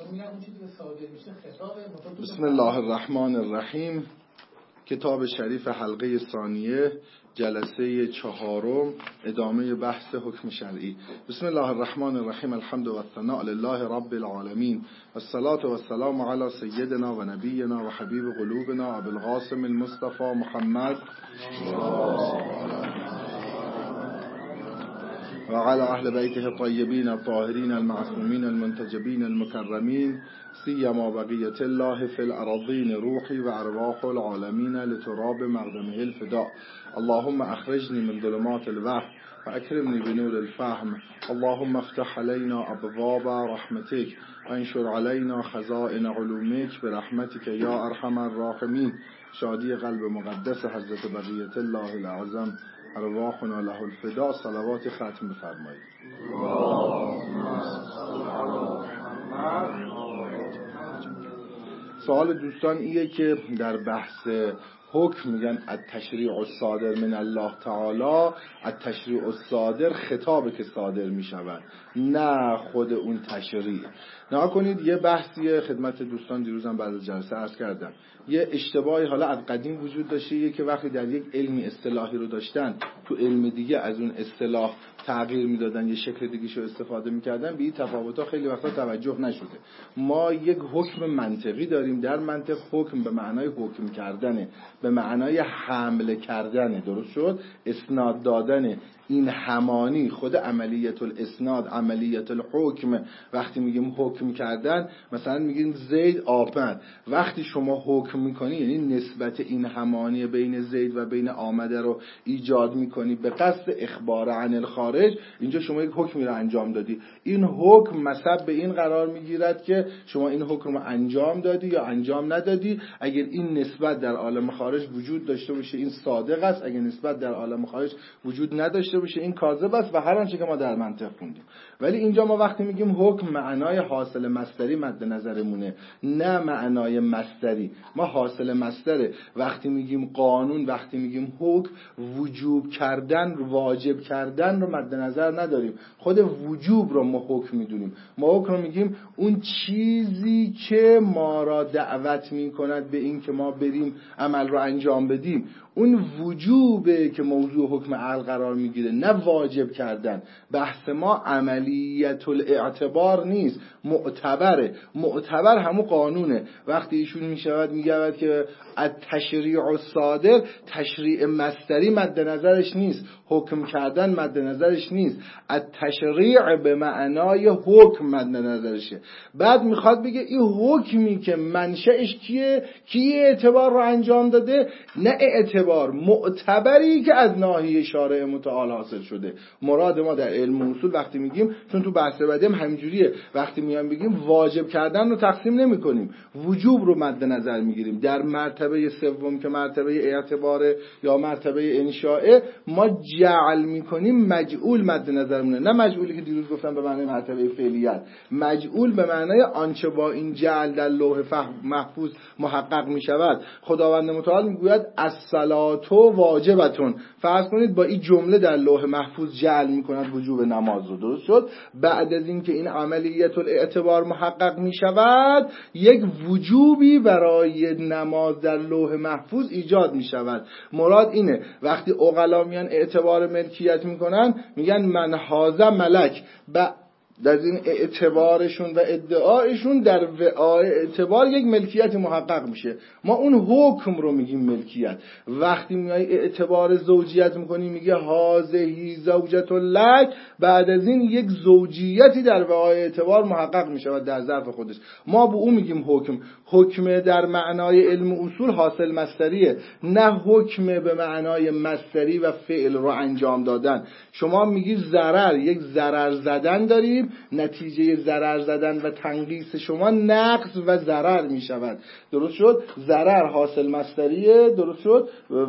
بسم الله الرحمن الرحیم. کتاب شریف حلقه ثانیه، جلسه 4، ادامه بحث حکم شرعی. بسم الله الرحمن الرحیم. الحمد و الثناء لله رب العالمین، والصلاة والسلام علی سیدنا و نبینا و حبیب قلوبنا ابی القاسم المصطفى محمد و علی اهل بیته الطیبین الطاهرین المعصومین المنتجبین المکرمین، سیما بقیة الله فی الأراضین روحی و ارواح العالمین لتراب مقدمه الفداء. اللهم اخرجنی من ظلمات الوهم و اکرمنی بنور الفهم. اللهم افتح علینا ابواب رحمتک و انشر علینا خزائن علومک برحمتک یا ارحم الراحمین. شادی قلب مقدس حضرت بقیة الله الاعظم، ارواحنا له الفداء. صلوات ختم بفرمایید. سوال دوستان ایه که در بحث حکم میگن التشریع الصادر من الله تعالی، التشریع الصادر خطابه که صادر میشود، نه خود اون تشریع. نها کنید یه بحثیه خدمت دوستان دیروزم بعد از جلسه عرض کردم، یه اشتباهی حالا از قدیم وجود داشته، یه که وقتی در یک علمی اصطلاحی رو داشتن تو علم دیگه از اون اصطلاح تغییر میدادن، یه شکل دیگه رو استفاده میکردن، به این تفاوت‌ها خیلی وقتا توجه نشده. ما یک حکم منطقی داریم، در منطق حکم به معنای حکم کردنه، به معنای حمل کردنه، درست شد؟ اسناد دادنه. این همانی خود عملیت الاسناد، عملیت الحکم. وقتی میگیم حکم کردن، مثلا میگیم زید آمد، وقتی شما حکم میکنی یعنی نسبت این همانی بین زید و بین آمده رو ایجاد میکنی به قصد اخبار عن الخارج. اینجا شما یک حکمی رو انجام دادی، این حکم مصب به این قرار میگیرد که شما این حکم رو انجام دادی یا انجام ندادی. اگر این نسبت در عالم خارج وجود داشته باشه این صادق است، اگر نسبت در عالم خارج وجود نداشته باشه این کاذب است و هر آنچه که ما در منطق خوندیم. ولی اینجا ما وقتی میگیم حکم معنای حاصل مصدری مد نظرمونه، نه معنای مصدری. ما حاصل مصدره. وقتی میگیم قانون، وقتی میگیم حکم، وجوب کردن، واجب کردن رو مد نظر نداریم، خود وجوب رو ما حکم میدونیم. ما حکم رو میگیم اون چیزی که ما را دعوت میکند به این که ما بریم عمل رو انجام بدیم، اون وجوبه که موضوع حکم عقل قرار میگیره، نه واجب کردن. بحث ما عملیت الاعتبار نیست، معتبره. معتبر همون قانونه. وقتی ایشون میشود میگوید که التشریع الصادر، تشریع مصدری مد نظرش نیست، حکم کردن مد نظرش نیست، التشریع به معنای حکم مد نظرشه. بعد میخواد بگه این حکمی که منشأش کیه، کی اعتبار رو انجام داده، نه اعتبار، معتبری که از ناحیه شارع متعال حاصل شده. مراد ما در علم اصول وقتی میگیم، چون تو بحث بعدی هم همینجوریه، وقتی میام بگیم واجب کردن رو تقسیم نمی کنیم، وجوب رو مد نظر میگیریم. در مرتبه سوم که مرتبه اعتبار یا مرتبه انشاء، ما جعل میکنیم مجعول مد نظرمونه، نه مجعولی که دیروز گفتم به معنی مرتبه فعلیت، مجعول به معنای آنچه با این جعل در لوح محفوظ محقق میشود. خداوند متعال میگوید الصلاة واجبتون. فرض کنید با این جمله در لوح محفوظ جعل میکند وجوب نماز رو، درست شد؟ بعد از این که این عملیت الاعتبار محقق میشود، یک وجوبی برای نماز در لوح محفوظ ایجاد میشود. مراد اینه وقتی عقلا میان اعتبار ملکیت میکنن، میگن من هذا ملک، در این اعتبارشون و ادعایشون در اعتبار یک ملکیت محقق میشه. ما اون حکم رو میگیم ملکیت. وقتی میای اعتبار زوجیت میکنی میگه هذه زوجة لک، بعد از این یک زوجیتی در اعتبار محقق میشه و در ظرف خودش ما به اون میگیم حکم. حکم در معنای علم اصول حاصل مصدریه، نه حکم به معنای مصدری و فعل رو انجام دادن. شما میگی ضرر، یک ضرر زدن داریم، نتیجه ضرر زدن و تنقیص شما نقص و ضرر می شود، درست شد؟ ضرر حاصل مصدریه، درست شد؟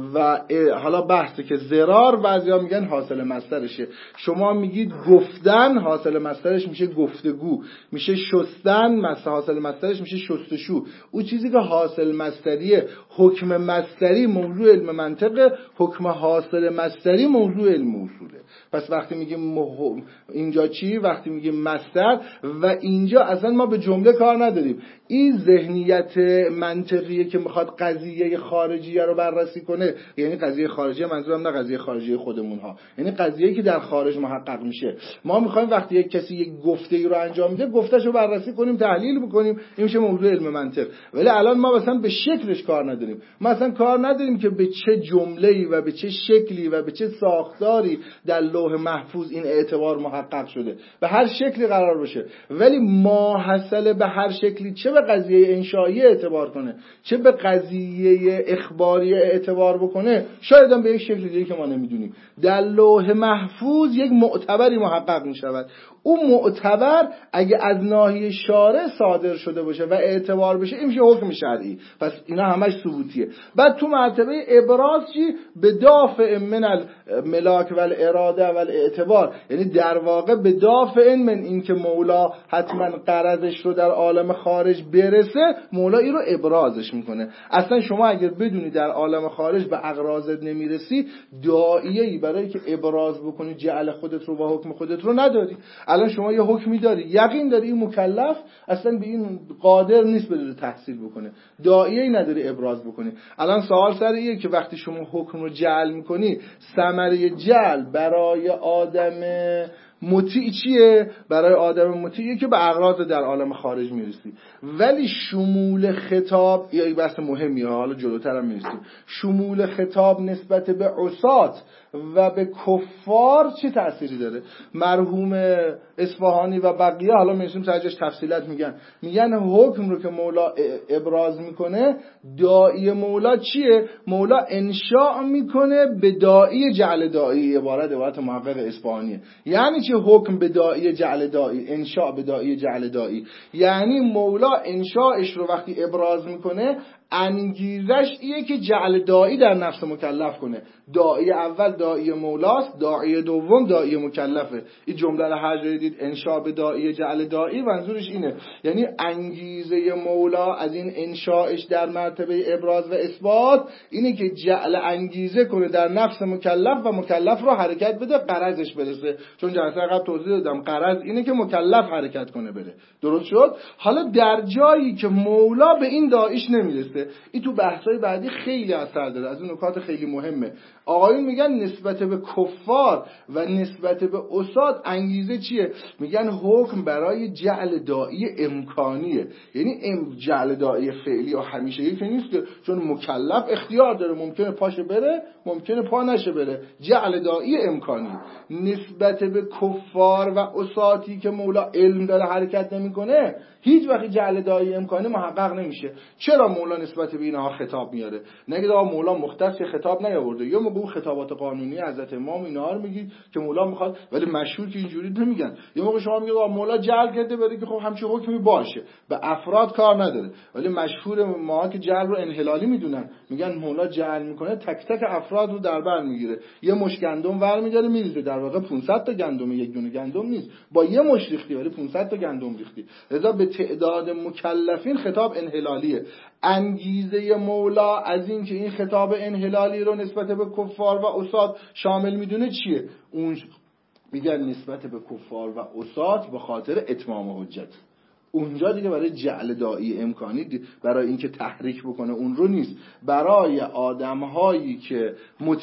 و حالا بحثه که ضرار بعضیا میگن حاصل مصدرشه. شما میگید گفتن، حاصل مصدرش میشه گفتگو، میشه شستن، حاصل مصدرش میشه شستشو. اون چیزی که حاصل مصدریه، حکم مصدری موضوع علم منطقه، حکم حاصل مصدری موضوع علم اصوله. پس وقتی میگیم اینجا چی؟ وقتی میگیم مصدر و اینجا اصلا ما به جمله کار نداریم. این ذهنیت منطقیه که میخواد قضیه خارجیه رو بررسی کنه، یعنی قضیه خارجیه منظورم نه قضیه خارجیه خودمون ها، یعنی قضیه‌ای که در خارج محقق میشه. ما میخوایم وقتی یک کسی یک گفته‌ای رو انجام میده گفته‌شو بررسی کنیم، تحلیل بکنیم، این میشه موضوع علم منطق. ولی الان ما مثلا به شکلش کار نداریم، ما اصلا کار نداریم که به چه جمله‌ای و به چه شکلی و به چه ساختاری در لوح محفوظ این اعتبار محقق شده، به هر شکلی قرار باشه. ولی ماحصل به هر شکلی چه به قضیه انشایی اعتبار کنه چه به قضیه اخباری اعتبار بکنه، شاید هم به یک شکل دیگه که ما نمیدونیم. در لوح محفوظ یک معتبری محقق میشود. اون معتبر اگه از ناحیه شارع صادر شده باشه و اعتبار بشه این میشه حکم شرعی. پس اینا همش ثبوتیه. بعد تو مرتبه ابراز چی؟ به دافع من الملاک و الاراده و الاعتبار، یعنی در واقع به دافع من این که مولا حتما غرضش رو در عالم خارج برسه، مولا این رو ابرازش میکنه. اصلا شما اگر بدونی در عالم خارج به اغراضت نمیرسی، داعیه‌ای برای که ابراز بکنی جعل خودت رو و حکم خودت رو نداری. الان شما یه حکمی داری، یقین داری این مکلف اصلا به این قادر نیست بده تحصیل بکنه، داعیه‌ای نداری ابراز بکنی. الان سوال سر اینه که وقتی شما حکم رو جعل میکنی، ثمره جعل برای آدم مطیع چیه؟ برای آدم مطیعی که به اغراض در عالم خارج میرسی. ولی شمول خطاب یه بحث مهمیه، حالا جلوتر هم میرسیم. شمول خطاب نسبت به عصات و به کفار چه تأثیری داره؟ مرحوم اصفهانی و بقیه حالا میرسیم سرجش تفصیلات میگن حکم رو که مولا ابراز میکنه، داعی مولا چیه؟ مولا انشاء میکنه به داعی جعل داعی. عبارت محقق اصفهانیه. یعنی چه حکم به داعی جعل داعی؟ انشاء به داعی جعل داعی، یعنی مولا انشاءش رو وقتی ابراز میکنه انگیزش ایه که جعل داعی در نفس مکلف کنه. داعی اول داعی مولاست، داعی دوم داعی مکلفه. این جمله رو هر جایی دید انشاء به داعی جعل داعی، منظورش اینه، یعنی انگیزه مولا از این انشاءش در مرتبه ابراز و اثبات اینه که جعل انگیزه کنه در نفس مکلف و مکلف رو حرکت بده غرضش برسه. چون جلسه قبل توضیح دادم غرض اینه که مکلف حرکت کنه بره. درست شد؟ حالا در جایی که مولا به این داعیش نمیرسه، این تو بحث‌های بعدی خیلی اثر داره، از اون نکات خیلی مهمه. آقایون میگن نسبت به کفار و نسبت به عصات انگیزه چیه؟ میگن حکم برای جعل داعی امکانیه. یعنی جعل داعی فعلی و همیشه یکی نیست که چون مکلف اختیار داره، ممکنه پاشه بره ممکنه پا نشه بره. جعل داعی امکانی نسبت به کفار و عصاتی که مولا علم داره حرکت نمیکنه، هیچ وقت جعل داعی امکانی محقق نمیشه. چرا مولا نسبت به اینها خطاب میاره؟ نگید آقا مولا مختص خطاب نیاورده، یا موقع خطابات قانونی حضرت امام اینا رو میگید که مولا میخواد، ولی مشهور که اینجوری نمیگن. یا موقع شما میگید آقا مولا جعل کرده برای که خب همچین حکمی باشه، به افراد کار نداره. ولی مشهور ما که جعل رو انحلالی میدونن، میگن مولا جعل میکنه تک تک افراد رو در بر میگیره، یه مش گندم ور میداره میریزه، در واقع 500 تا گندم، یک دونه گندم نیست، با یه مش ریختی ولی 500 تا گندم ریختی. لذا به تعداد مکلفین خطاب انحلالیه. انگیزه مولا از این که این خطاب انحلالی رو نسبت به کفار و عصات شامل میدونه چیه؟ اون میگن نسبت به کفار و عصات به خاطر اتمام حجت. اونجا دیگه برای جعل داعی امکانی، برای اینکه تحریک بکنه اون رو نیست، برای آدم‌هایی که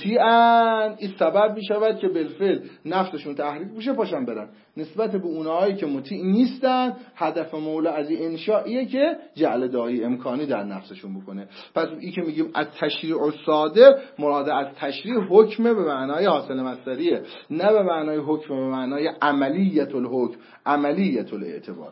مطیعن این سبب میشود که بالفعل نفسشون تحریک بشه پاشن برن. نسبت به اونهایی که مطیع نیستن هدف مولا از این انشائیه که جعل داعی امکانی در نفسشون بکنه. پس این که میگیم از تشریع الصادر، مراد از تشریع حکم به معنای حاصل مصدریه، نه به معنای حکم به معنای عملیت الحکم، عملیت الاعتبار.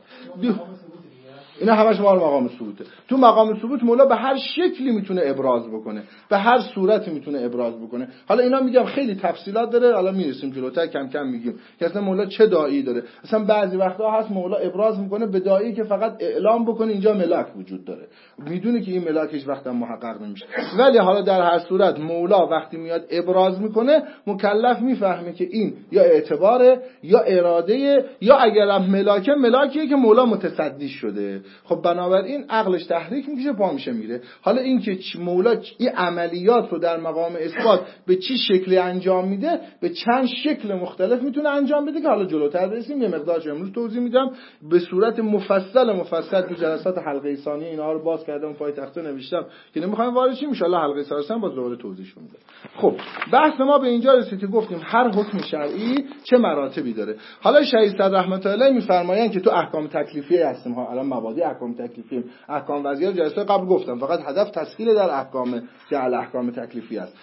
اینا همش مال مقام ثبوته. تو مقام ثبوت مولا به هر شکلی میتونه ابراز بکنه، به هر صورتی میتونه ابراز بکنه. حالا اینا میگم خیلی تفصیلات داره، حالا میرسیم جلوتر کم کم میگیم که اصلا مولا چه داعی داره. اصلا بعضی وقتا هست مولا ابراز میکنه به داعی که فقط اعلام بکنه اینجا ملاک وجود داره، میدونه که این ملاک هیچ وقت محقق نمیشه. ولی حالا در هر صورت مولا وقتی میاد ابراز میکنه مکلف میفهمه که این یا اعتباره یا اراده یا اگرم ملاکیه که مولا متصدی شده. خب بنابراین عقلش تحریک میکشه، پا میشه میره. حالا این که مولا این عملیات رو در مقام اثبات به چه شکلی انجام میده، به چند شکل مختلف میتونه انجام بده که حالا جلوتر برسیم یه مقدارش امروز توضیح میدم به صورت مفصل تو جلسات حلقه ثانیه. اینا رو باز کردم پای تخته نوشتم که نمیخوایم وارد شیم، ان شاء الله حلقه ثالثه باز دوباره توضیح میدم. خب بحث ما به اینجا رسید که گفتیم هر حکم شرعی چه مراتبی داره. حالا شهید صدر رحمت الله میفرمایند که تو احکام تکلیفیه هستیم ها، الان مبادی احکام تکلیفی، احکام وضعیه جلسه قبل گفتم، فقط هدف تسهیل در احکام جعل احکام تکلیفی است.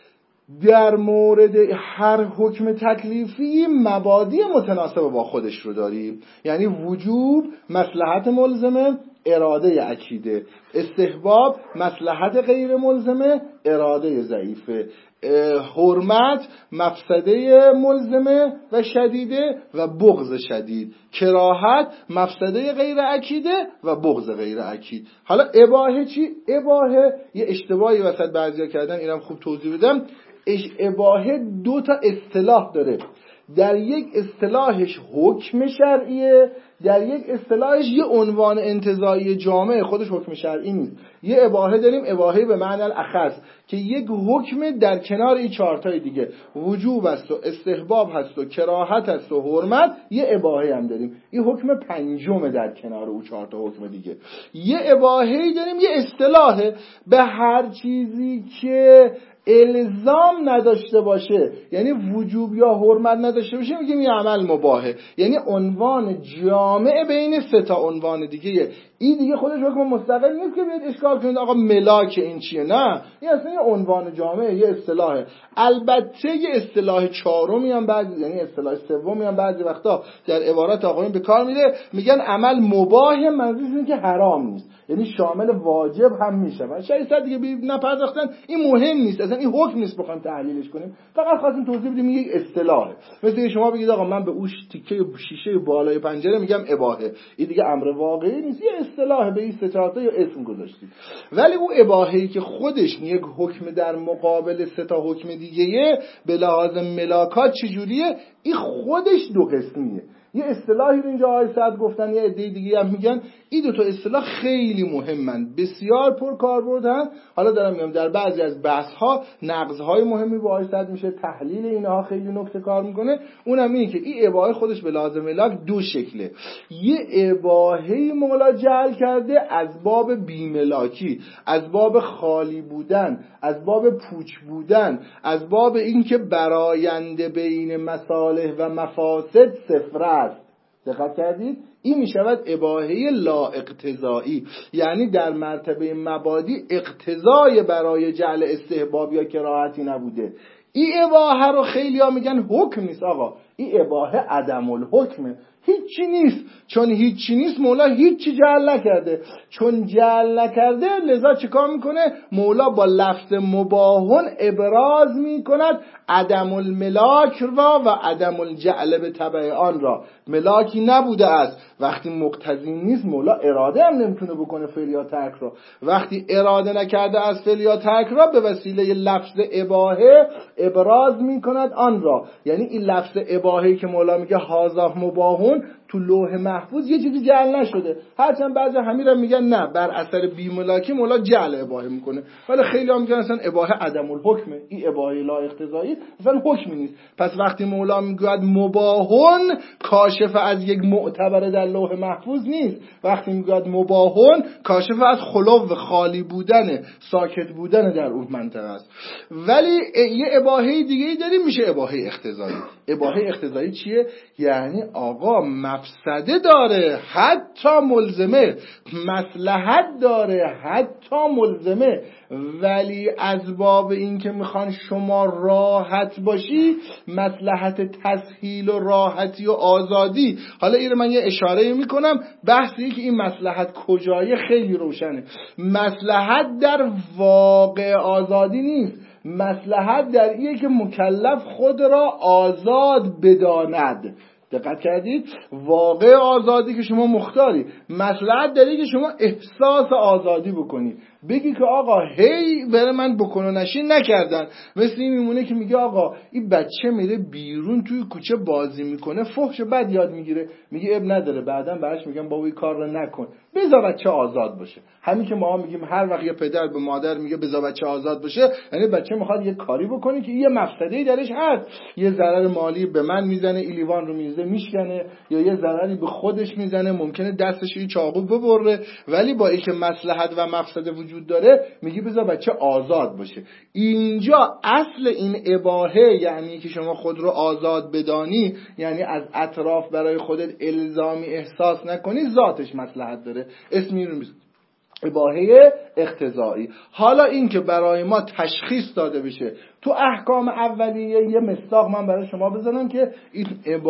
در مورد هر حکم تکلیفی مبادی متناسب با خودش رو داریم، یعنی وجوب مصلحت ملزمه، اراده عقیده، استحباب مصلحت غیر ملزمه، اراده ضعیفه، حرمت مفسده ملزمه و شدیده و بغض شدید، کراهت مفسده غیر عقیده و بغض غیر عقید. حالا اباحه چی؟ اباحه یه اشتباهی وسط بعضیا کردن، اینم خوب توضیح بدم. اباحه دو تا اصطلاح داره، در یک اصطلاحش حکم شرعیه، در یک اصطلاحش یه عنوان انتزاعی جامع، خودش حکم شرعی نیست. یه اباحه داریم، اباحه به معنی الاخص که یک حکم در کنار این چهارتای دیگه، وجوب است و استحباب هست و کراهت هست و حرمت، یه اباحه هم داریم، این حکم پنجم در کنار اون چهارتا حکم دیگه. یه اباحه داریم، یه اصطلاحه به هر چیزی که الزام نداشته باشه، یعنی وجوب یا حرمت نداشته باشه، میگیم این عمل مباحه، یعنی عنوان جامع بین سه تا عنوان دیگه. این دیگه خودش حکم مستقل نیست که بیاد اشکال کنید آقا ملاک این چیه، نه، این اصلا یه عنوان جامع، یه اصطلاحه. البته یه اصطلاح چهارمی هم بعضی، یعنی اصطلاح سومی هم بعضی وقتا در عبارات آقایون به کار میره، میگن عمل مباح، منظورش اینه که حرام نیست، یعنی شامل واجب هم میشه. و شاید دیگه نپرداختن، این مهم نیست، اصلا این حکم نیست بخوایم تحلیلش کنیم، فقط خواستیم توضیح بدیم یک اصطلاحه. مثل که شما بگید آقا من به اون تیکه شیشه بالای پنجره میگم اباحه، این دیگه امر واقعی نیست، یه اصطلاحه، به این سه چهار تا اسم گذاشتید. ولی اون اباحه‌ای که خودش یک حکم در مقابل سه تا حکم دیگه به لحاظ ملاکات چجوریه، این خودش دو قسمیه. یه اصطلاحی رو اینجا آقای سعد گفتن، یه عده دیگه هم میگن. این دو تا اصطلاح خیلی مهمن، بسیار پر کاربردن. حالا دارم میگم در بعضی از بحث ها نقض های مهمی با آقای سعد میشه، تحلیل اینها خیلی نکته کار میکنه. اونم اینه که این اباحه خودش به لحاظ ملاک دو شکله. یه اباحه مولا جعل کرده از باب بیملاکی، از باب خالی بودن، از باب پوچ بودن، از باب اینکه براینده بین مصالح و مفاسد صفر است. دقت کردید؟ این می شود اباحه لا اقتضایی، یعنی در مرتبه مبادی اقتضای برای جعل استحباب یا کراهتی نبوده. این اباحه رو خیلی ها میگن حکم نیست. آقا این اباحه عدم الحکمه، هیچی نیست. چون هیچی نیست مولا هیچی جعل نکرده، چون جعل نکرده لذا چیکار میکنه مولا؟ با لفظ مباحن ابراز میکند عدم الملاک را و عدم الجعل به تبع آن را. ملاکی نبوده است، وقتی مقتضی نیست مولا اراده هم نمیتونه بکنه فعل یا ترک را. وقتی اراده نکرده از فعل یا ترک را به وسیله لفظ اباحه ابراز میکند آن را. یعنی این لفظ اباحه‌ای که مولا میگه هذا مباحن تو لوح محفوظ یه چیزی جعل نشده، هرچند بعضی همیرا میگن نه بر اثر بیملاکی مولا جعل اباحه میکنه، ولی خیلی ها میگن اصلا اباحه عدم الحکمه، این اباحه لا اقتضایی اصلا حکمی نیست. پس وقتی مولا میگوید مباحن کاشف از یک معتبر در لوح محفوظ نیست، وقتی میگوید مباحن کاشف از خلو خالی بودن، ساکت بودن در اون منطقه است. ولی یه اباحه دیگه داریم میشه اباحه اقتضایی. اباحه اقتضایی چیه؟ یعنی آقا مفسده داره حتی ملزمه، مصلحت داره حتی ملزمه، ولی از باب این که میخوان شما راحت باشی، مصلحت تسهیل و راحتی و آزادی. حالا این رو من یه اشاره میکنم، بحثی که این مصلحت کجایه خیلی روشنه. مصلحت در واقع آزادی نیست، مصلحت در اینه که مکلف خود را آزاد بداند. دقت کردید؟ واقع آزادی که شما مختاری، مصلحت داری که شما احساس آزادی بکنی، بگی که آقا هی بره من بکن و نشین نکردن. مثل این میمونه که میگه آقا این بچه میره بیرون توی کوچه بازی میکنه، فحش بد یاد میگیره، میگه اب نداره، بعدن براش میگم بابا این کار رو نکن، بذار بچه آزاد باشه. همین که ما میگیم هر وقت یه پدر به مادر میگه بذار بچه آزاد باشه، یعنی بچه میخواد یه کاری بکنه که یه مفسده‌ای درش هست، یه ضرر مالی به من میزنه، لیوان رو میزه میشکنه، یا یه ضرری به خودش میزنه، ممکنه دستش یه چاقو ببره، ولی با اینکه مصلحت و مفسده وجود داره میگی بذار بچه آزاد باشه. اینجا اصل این اباحه یعنی که شما خود رو آزاد بدانی، یعنی از اطراف برای خودت الزامی احساس نکنی، ذاتش مصلحت داره، اسمی رو اباحه اقتضایی. حالا این که برای ما تشخیص داده بشه تو احکام اولیه، یه مصداق من برای شما بزنم که این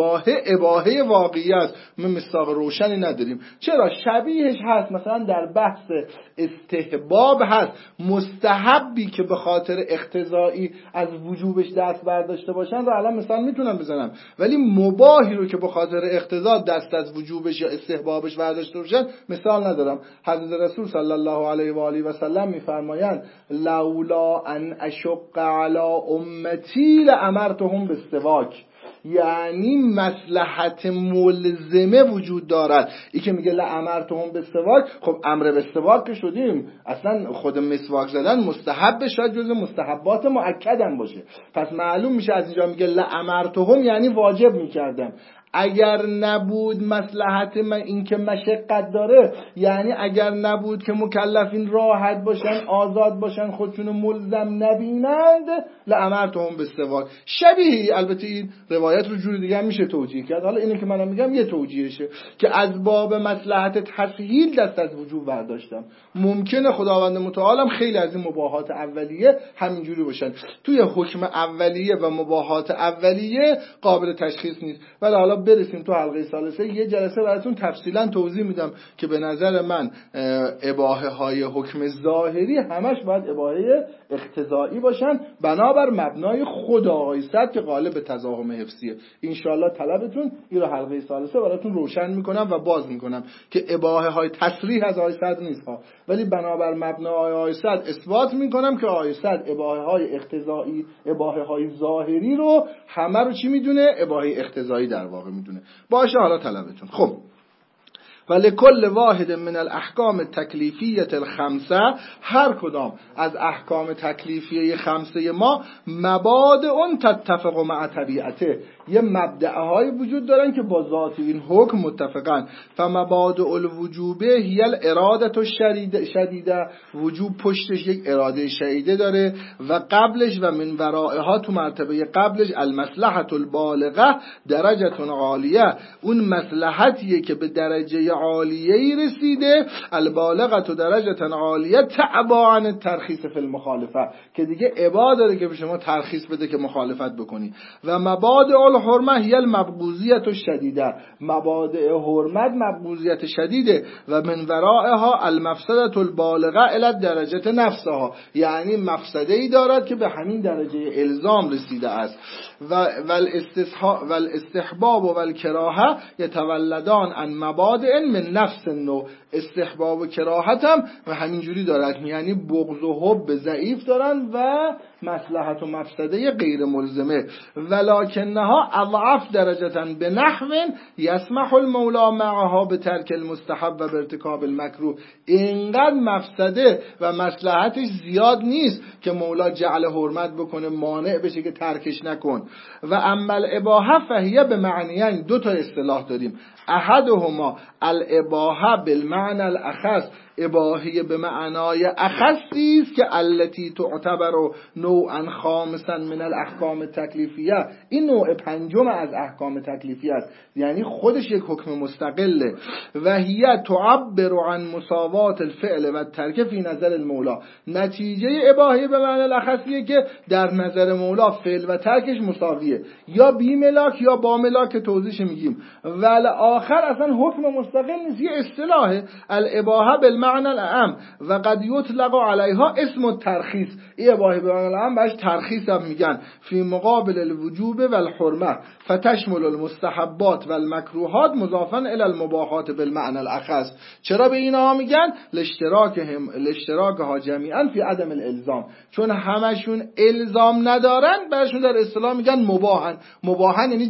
اباحه واقعی است. ما مصداق روشنی نداریم. چرا؟ شبیهش هست مثلا در بحث استحباب هست، مستحبی که به خاطر اقتضایی از وجوبش دست برداشته باشن رو الان مثلا میتونم بزنم، ولی مباحی رو که به خاطر اقتضا دست از وجوبش یا استحبابش برداشته باشن مثال ندارم. حضرت رسول صلی الله علیه و آله و سلم میفرمایند لولا ان اشق علی امتی لامرتهم بالسواک، یعنی مصلحت ملزمه وجود دارد. این که میگه لامرتهم بالسواک، خب امر به سواک که شدیم، اصلا خود مسواک زدن مستحب، شاید جز مستحبات مؤکدن باشه، پس معلوم میشه از اینجا میگه لامرتهم یعنی واجب میکردم. اگر نبود مصلحت من این که مشقت داره، یعنی اگر نبود که مکلفین راحت باشن، آزاد باشن، خودشونو ملزم نبینند، لامرتهم بالسواک. شبیه، البته این روایت رو جور دیگه میشه توجیه کرد، حالا اینو که منم میگم یه توجیهشه که از باب مصلحت تسهیل دست از وجوب برداشتم. ممکنه خداوند متعالم خیلی از این مباحات اولیه همینجوری باشن، توی حکم اولیه و مباحات اولیه قابل تشخیص نیست. ولی حالا برسیم تو حلقه ثالثه یه جلسه براتون تفصیلا توضیح میدم که به نظر من اباحه های حکم ظاهری همش باید اباحه اقتضایی باشن بنابر مبنای خود آقای صد که غالب به تزاحم حفظیه. انشالله طلبتون این رو حلقه ثالثه براتون روشن میکنم و باز میکنم که اباحه های تصریح از آقای صد نیست ها، ولی بنابر مبنای آقای صد اثبات میکنم که آقای صد اباحه های اقتضایی، اباحه های ظاهری رو همه رو چی میدونه؟ اباحه اقتضایی در واقع میدونه. باشه حالا طلبتون. خب ولکل واحد من الاحکام التکلیفیه الخمسه، هر کدام از احکام تکلیفیه خمسه ما مبادئ تتفق مع طبیعته، یه مبدأهای وجود دارن که با ذات این حکم متفقن. فمبادئ الوجوبه هی الاراده الشدیده، وجوب پشتش یک اراده شدیده داره، و قبلش و من ورائها، تو مرتبه قبلش المصلحة البالغه درجه عالیه، اون مصلحتیه که به درجه عالیه‌ای رسیده، البالغه تو درجه عالیه تعبا عن الترخیص فی المخالفه، که دیگه ابا داره که به شما ترخیص بده که مخالفت بکنی. و مبادئ الحرمه هی المبغوضیه الشدیده، مبادئ حرمت مبغوضیت شدیده، و من ورائها المفسده البالغه الی درجه نفسها، یعنی مفسده‌ای دارد که به همین درجه الزام رسیده است. و الاستحباب و الکراهه یتولدان عن مبادئ من نفس النوع، استحباب و کراهت هم و همینجوری دارد، یعنی بغض و حب ضعیف دارن و مصلحت و مفسده غیر ملزمه. ولکنها اضعف درجه به نحو یسمح المولا معها به ترک المستحب و به ارتکاب المکروه، اینقدر مفسده و مصلحتش زیاد نیست که مولا جعل حرمت بکنه، مانع بشه که ترکش نکن. و اما الاباحه فهیه به معنیین، دو تا اصطلاح داریم، احدهما الاباحه بالمعنى الاخص، اباحه به معنای اخصی است که التی تعتبر نوعا خامسا من الاحکام التکلیفیه، این نوع پنجم از احکام تکلیفی است، یعنی خودش یک حکم مستقله. و هی تعبر عن مساوات الفعل و الترک فی نظر المولا، نتیجه اباحه به معنای الاخصیه که در نظر مولا فعل و ترکش مساویه، یا بی ملاک یا با ملاک که توضیحش میگیم. ولی آخر اصلا حکم مستقل نیست، یه اصطلاحه، الاباحه بالمعنى الاعم و قد یطلق علیها اسم الترخیص، این اباحه به معنی العام بهش ترخیص هم میگن فی مقابل الوجوب و الحرمه فتشمل المستحبات و المکروهات مضافا الی المباحات بالمعنى الاخص. چرا به اینا میگن لاشتراکها جمیعا فی عدم الالزام، چون همشون الزام ندارن برشون در اصطلاح میگن مباحن یعنی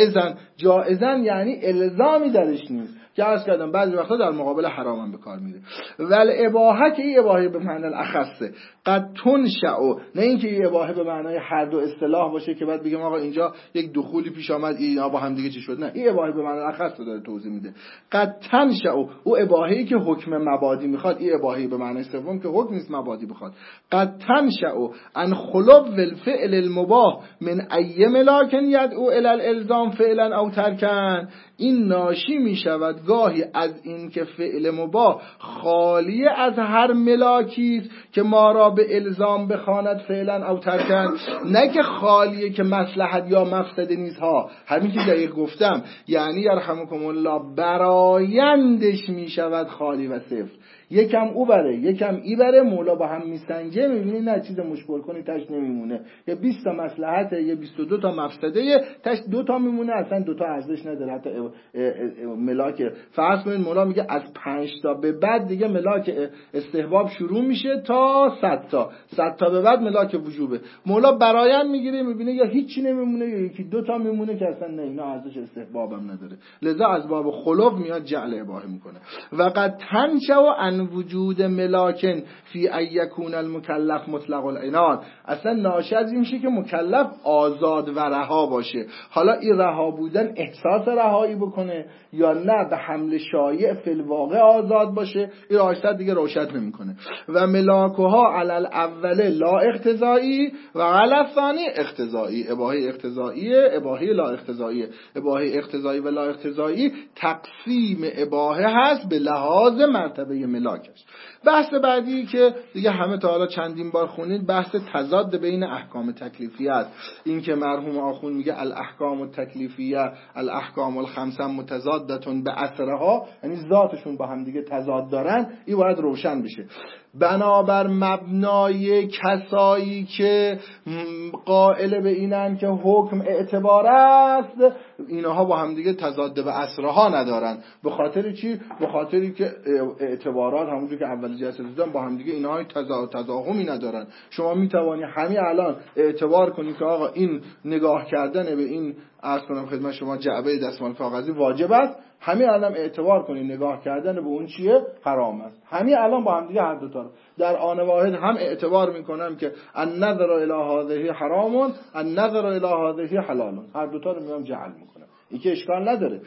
جائزن یعنی الزامی درش نیست که عرض کردم بعضی وقتا در مقابل حرام هم به کار میره. ولی اباحه که این اباحه به معنی الاخصه قد تنشأ، نه اینکه این اباحه به معنای هر دو اصطلاح باشه که بعد بگم آقا اینجا یک دخولی پیش آمد اینا با هم دیگه چی شد. نه، این اباحه به معنی الاخص رو داره توضیح میده. قد تنشأ او اباحه‌ای که حکم مبادی میخواد، این اباحه به معنی سوم که حکم نیست مبادی بخواد. قد تنشأ عن خلو الفعل المباح من ای ملاک یدعو الی الالزام فعلا او ترکا، این ناشی می شود گاهی از این که فعل مباح خالی از هر ملاکی است که ما را به الزام بخواند فعلا او ترکا، نه که خالیه که مصلحت یا مفسده نیست ها. همین که دقیق گفتم، یعنی یرحمکم الله برایندش می شود خالی و صفر. یکم او بره یکم ای بره، مولا با هم میسنجه، میبینی نه چیز مشکل کنی تش نمیمونه، یا 20 تا مصلحته یا 22 تا مفسده تش 2 تا میمونه، اصلا 2 تا ارزش نداره. حتی ملاک فرض کنید مولا میگه از 5 تا به بعد دیگه ملاک استحباب شروع میشه تا 100 تا به بعد ملاک وجوبه. مولا برایند میگیره میبینه یا هیچی نمیمونه یا یکی 2 تا میمونه که اصلا نه اینا ارزش استحباب هم نداره، لذا از باب خلوف میاد جعل اباحه میکنه. و قد تنشأ عن وجود ملاکن فی ان یکون المکلف مطلق العنان، اصلا ناشی از این میشه که مکلف آزاد و رها باشه. حالا این رها بودن احساس رهایی بکنه یا نه به حمل شایع فی الواقع آزاد باشه، این راحت دیگه روشن نمیکنه. و ملاکها علی الاول لا اقتضایی و علی الثانی اقتضایی، اباحه اقتضاییه اباحه لا اقتضاییه. اباحه اقتضایی و لا اقتضایی تقسیم اباحه هست به لحاظ مرتبه ملاکش. بحث بعدی که دیگه همه تا حالا چندین بار خونید بحث تضاد بین احکام تکلیفیه است. این که مرحوم آخوند میگه الاحکام التکلیفیه الاحکام الخمسه متضادتون به اثرها، یعنی ذاتشون با هم دیگه تضاد دارن، این باید روشن بشه. بنابر مبنای کسایی که قائل به اینن که حکم اعتبار است، اینها با هم دیگه تضاد به اثرها ندارن. به خاطر چی؟ به خاطری که اعتبارات همونجور که اول جلسه دیدم با هم دیگه اینها تضاهمی ندارن. شما میتوانی همین الان اعتبار کنی که آقا این نگاه کردن به این عرض کنم خدمت شما جعبه دستمال کاغذی واجب است، همین الان اعتبار کنی نگاه کردن به اون چیه حرام است. همین الان با هم دیگه هر دو تا در آن واحد هم اعتبار میکنم که النظر الی هذه حرام النظر الی هذه حلال، هر دو تا رو میام جعل میکنم، این که اشکال نداره.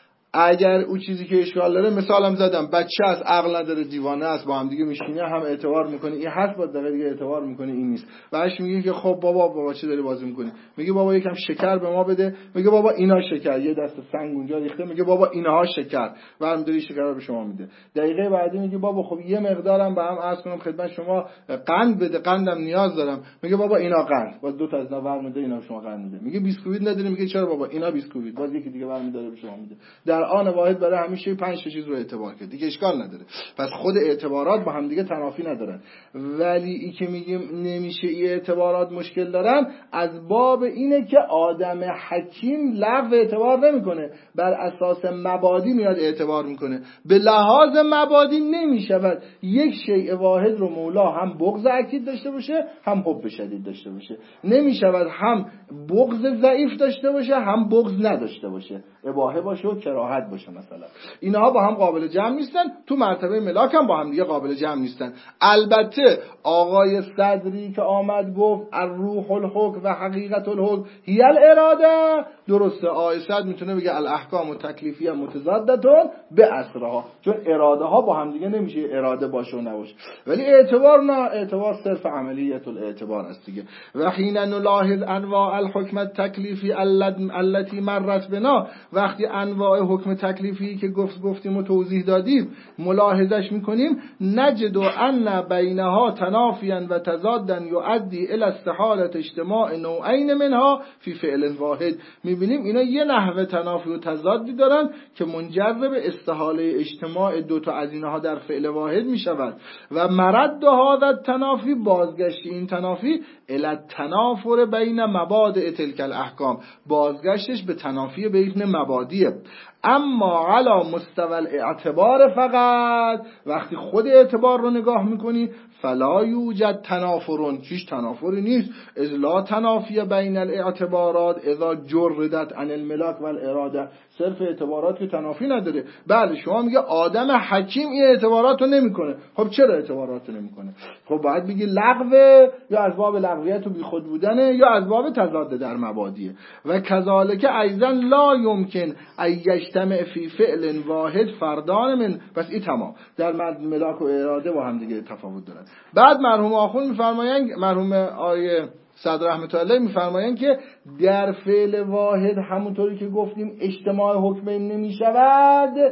اگر اون چیزی که اشکال داره، مثالم زدم، بچه از عقل نداره دیوانه است، با هم دیگه میشینه هم اعتبار میکنه این هست، با دیگه اعتبار میکنه این نیست. بعدش میگه که خب بابا چه داری بازی میکنی؟ میگه بابا یکم شکر به ما بده، میگه بابا اینا شکر، یه دست سنگ اونجا ریخته، میگه بابا اینها شکر، برام داری شکر رو به شما میده. دقیقه بعدی میگه بابا خب یه مقدارم به هم عرض کنم خدمت شما قند بده، قندم نیاز دارم، میگه بابا اینا قند، باز 2 تا از اینا برمی‌داره اینا به شما قند میده. میگه بیسکویت نداری، میگه چرا بابا اینا بیسکویت، باز یکی دیگه برمی‌داره به شما میده. در آن واحد برای همیشه 5 چیز رو اعتبار کرد، دیگه اشکال نداره. پس خود اعتبارات با هم دیگه تنافی ندارن. ولی ای که میگیم نمیشه این اعتبارات مشکل دارن، از باب اینه که آدم حکیم لغو اعتبار نمیکنه، بر اساس مبادی میاد اعتبار میکنه. به لحاظ مبادی نمیشود یک شیء واحد رو مولا هم بغض اکید داشته باشه هم حب شدید داشته باشه، نمیشود هم بغض ضعیف داشته باشه هم بغض نداشته باشه، اباحه باشه و کراهت باشه. مثلا اینها با هم قابل جمع نیستن، تو مرتبه ملاک هم با هم دیگه قابل جمع نیستن. البته آقای صدری که آمد گفت الروح الحکم و حقیقت الحکم هی الاراده، درسته. آقای صدر میتونه بگه الاحکام التکلیفیه متضادتون به اثرها، چون اراده ها با هم دیگه نمیشه اراده باشه و نباشه. ولی اعتبار نه، اعتبار صرف عملیت الاعتبار است دیگه. و حین نلاحظ انواع الحکم التکلیفی التي مرت بنا، وقتی انواع حکم تکلیفی که گفتیم و توضیح دادیم ملاحظش میکنیم، نجد ان بینها تنافیا و تضادا یؤدی الی استحالة اجتماع نوعین منها فی فعل واحد. میبینیم اینا یه نحوه تنافی و تضادی دارن که منجر به استحاله اجتماع دو تا از اینها در فعل واحد میشود. و مرد هذا التنافی، بازگشت این تنافی، الی التنافر بین مبادئ تلک الاحکام، بازگشتش به تنافی بین مبادیه. اما علی مستوى الاعتبار فقط، وقتی خود اعتبار رو نگاه میکنی، فلا یوجد تنافرون، هیچ تنافری نیست. اذ لا تنافی بین الاعتبارات اذا جردت عن الملاک والاراده. صرف اعتبارات که تنافی نداره. بله شما میگه آدم حکیم این اعتبارات رو نمیکنه. خب چرا اعتبارات رو نمیکنه؟ خب باید بگی لغوه، یا از باب لغویت و بیخود بودنه، یا از باب تضاد در مبادیه. و کذالک ایضا لا یمکن ان یجتمع فی فعل واحد فردان من، بس این تمام در ملاک و اراده با هم دیگه تفاوت دارن. بعد مرحوم آخوند میفرمایند، مرحوم آیه صدر رحمت الله علیه میفرمایند که در فعل واحد همونطوری که گفتیم اجتماع حکمین نمیشود،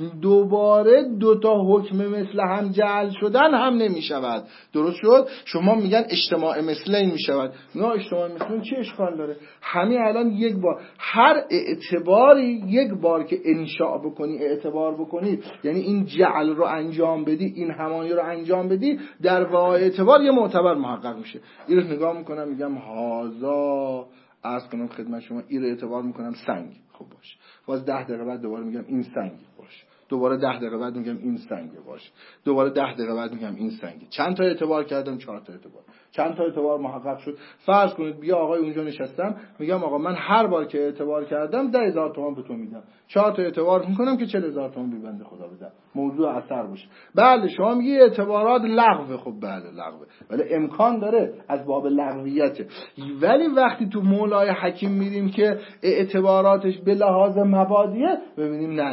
دوباره دوتا حکم مثل هم جعل شدن هم نمی شود. درست شد؟ شما میگن اجتماع مثلین می شود، نه اجتماع مثلین چه اشکال داره؟ همین الان یک بار هر اعتباری یک بار که انشاء بکنی، اعتبار بکنی، یعنی این جعل رو انجام بدی، این همانی رو انجام بدی، در واقع اعتبار یه معتبر محقق میشه. این رو نگاه میکنم میگم هازا، عرض کنم خدمت شما، این رو اعتبار میکنم سنگ، خب باشه. باز 10 دقیقه بعد دوباره میگم این سنگ باشه. دوباره 10 دقیقه بعد میگم این سنگه باشه. دوباره 10 دقیقه بعد میگم این سنگه. چند تا اعتبار کردم؟ 4 تا اعتبار. چند تا اعتبار محقق شد؟ فرض کنید بیا آقای اونجا نشستم، میگم آقا من هر بار که اعتبار کردم 10,000 تومان به تو میدم. 4 تا اعتبار میکنم که 40,000 تومان به بنده خدا بدم. موضوع اثر باشه. بله شما میگی اعتبارات لغوه، خب بله لغوه، ولی امکان داره از باب لغویت. ولی وقتی تو مولای حکیم میریم که اعتباراتش به لحاظ مبادیه، ببینیم نه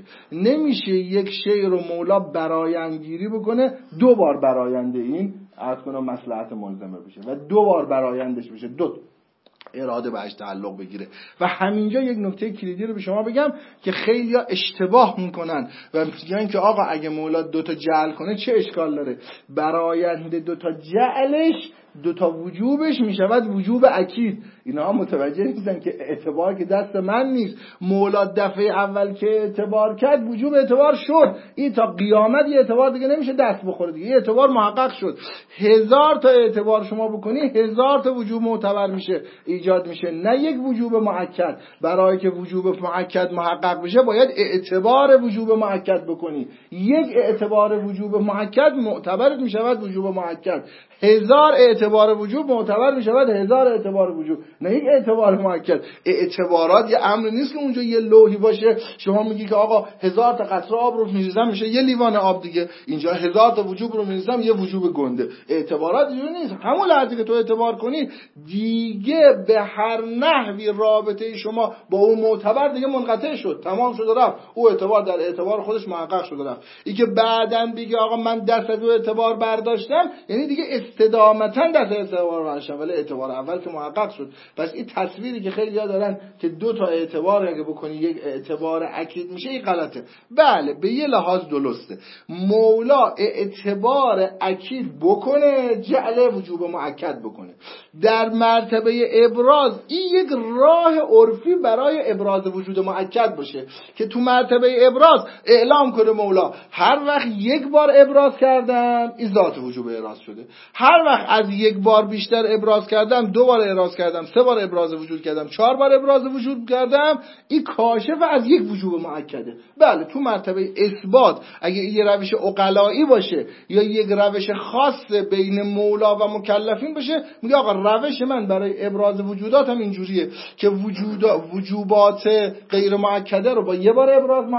نمیشه یک شی رو مولا برایندگیری بکنه، 2 بار براینده این عرض کنم مصلحت ملزمه بشه و 2 بار برایندش بشه، 2 اراده بهش تعلق بگیره. و همینجا یک نکته کلیدی رو به شما بگم که خیلیا اشتباه میکنن و میگن که آقا اگه مولا 2 تا جعل کنه چه اشکال داره؟ براینده 2 تا جعلش 2 تا وجوبش میشود وجوب اکید. اینا متوجه نیستن که اعتبار که دست من نیست. مولا دفعه اول که اعتبار کرد وجوب اعتبار شد، این تا قیامت یه اعتبار دیگه نمیشه دست بخوره دیگه، یه اعتبار محقق شد. 1000 تا اعتبار شما بکنی 1000 تا وجوب معتبر میشه ایجاد میشه، نه یک وجوب مؤکد. برای که وجوب مؤکد محقق بشه باید اعتبار وجوب مؤکد بکنی. یک اعتبار وجوب مؤکد معتبر میشود وجوب مؤکد. 1000 اعتبار وجوب معتبر میشود 1000 اعتبار وجوب، نه یک اعتبار مؤکد. اعتبارات یه امر نیست که اونجا یه لوحی باشه شما میگی که آقا 1000 تا قطره آب رو میریزم میشه یه لیوان آب دیگه. اینجا 1000 تا وجوب رو میریزم یه وجوب گنده. اعتبارات اینجوری نیست. همون لحظه که تو اعتبار کنی دیگه به هر نحوی رابطه شما با اون معتبر دیگه منقطع شد، تمام شد رفت. او اعتبار در اعتبار خودش محقق شد رفت. این که بعدن بگه آقا من دست از اعتبار برداشتم، یعنی دیگه استدامتا دست اعتبار برداشتم، ولی اعتبار اول که محقق شد. پس این تصویری که خیلی ها دارن که 2 تا اعتبار اگه بکنی یک اعتبار اکید میشه، این غلطه. بله به یه لحاظ درسته، مولا اعتبار اکید بکنه، جعل وجوب مؤکد بکنه. در مرتبه ابراز این یک راه عرفی برای ابراز وجود مؤکد باشه که تو مرتبه ابراز اعلام کنه مولا هر وقت یک بار ابراز کردم این ذات وجوب ابراز شده، هر وقت از یک بار بیشتر ابراز کردم، 2 بار ابراز کردم، 3 بار ابراز وجود کردم، 4 بار ابراز وجود کردم، این کاشف از یک وجوب مؤکده. بله تو مرتبه اثبات اگه یه روش عقلایی باشه یا یک روش خاص بین مولا و مکلفین باشه، میگه آقا روش من برای ابراز وجودات هم اینجوریه که وجوبات غیر مؤکده رو با یه بار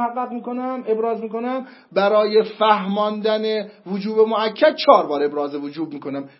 ابراز میکنم، برای فهماندن وجوب مؤکد 4 بار ابراز وجوب میکنم، 1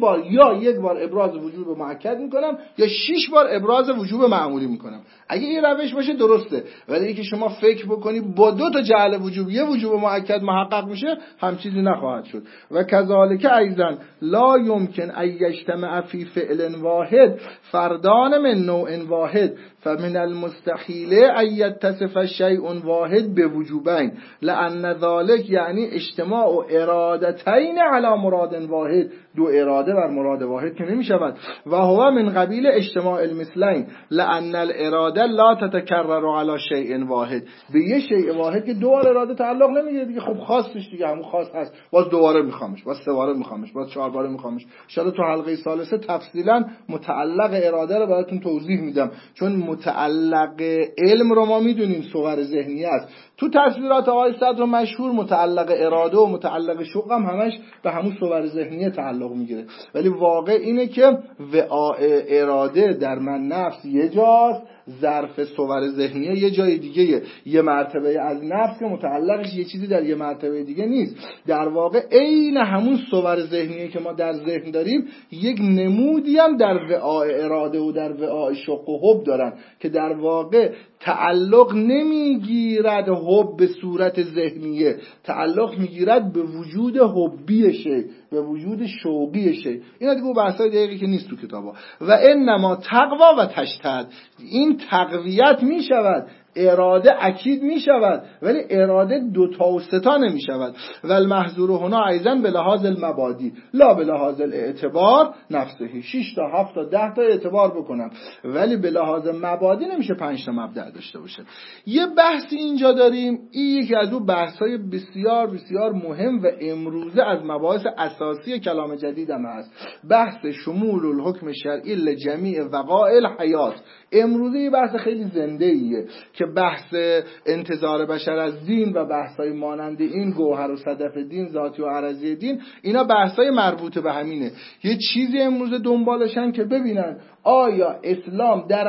بار یا یک بار ابراز وجوب مؤکد میکنم یا 6 بار ابراز وجوب معمولی میکنم. اگه این روش باشه درسته، ولی اینکه شما فکر بکنی با 2 تا جعل وجوب یه وجوب مؤکد محقق میشه، هم چیزی نخواهد شد. و کذالک ایضا لا یمکن ان یجتمع فی فعل واحد فردان من نوع واحد فمن المستحیل ان یتصف الشیء واحد بوجوبین لان ذلك یعنی اجتماع ارادتین علی مراد واحد، 2 اراده بر مراد واحد که نمی شود. و هو من قبیل اجتماع المثلین لان الاراده لا تتکرر علی شیء واحد، به یه شیء واحد که 2 اراده تعلق نمیگیره دیگه. خب خاصش دیگه همون خاص هست، باز 2 باره میخوامش، باز 3 باره میخوامش، باز 4 باره میخوامش. ان شاء تو حلقه ثالثه تفصیلا متعلق اراده رو براتون توضیح میدم، چون متعلق علم رو ما میدونیم صور ذهنی است. تو تصویرات آقای صدر مشهور متعلق اراده و متعلق شوق هم همش به همون صور ذهنی تعلق میگیره، ولی واقع اینه که وعاء اراده در من نفس یه جاست، ظرف صور ذهنیه یه جای دیگه، یه مرتبه از نفس که متعلقش یه چیزی در یه مرتبه دیگه نیست. در واقع عین همون صور ذهنیه که ما در ذهن داریم یک نمودی هم در وعاء اراده و در وعاء شوق و حب دارن که در واقع تعلق نمیگیرد حب به صورت ذهنیه، تعلق میگیرد به وجود حبی شی، به وجود شوقی شی. اینا دیگه بحثای دقیقی که نیست تو کتابا. و انما تقوا و تشتد، این تقویت میشود، اراده اکید می شود، ولی اراده 2 تا و 3 تا نمی شود. و المحظور هنا ایضا به لحاظ المبادی لا به لحاظ الاعتبار نفسه. 6 تا 7 تا 10 تا اعتبار بکنم، ولی به لحاظ مبادی نمیشه 5 تا مبدأ داشته باشه. یه بحثی اینجا داریم، این یکی از اون بحث‌های بسیار بسیار مهم و امروزه از مباحث اساسی کلام جدید هم هست، بحث شمول الحکم الشرعی لجمیع وقایع الحیات. امروزه یه بحث خیلی زنده ایه که بحث انتظار بشر از دین و بحثای مانند این گوهر و صدف دین، ذاتی و عرضی دین، اینا بحثای مربوط به همینه. یه چیزی امروزه دنبالشن که ببینن آیا اسلام در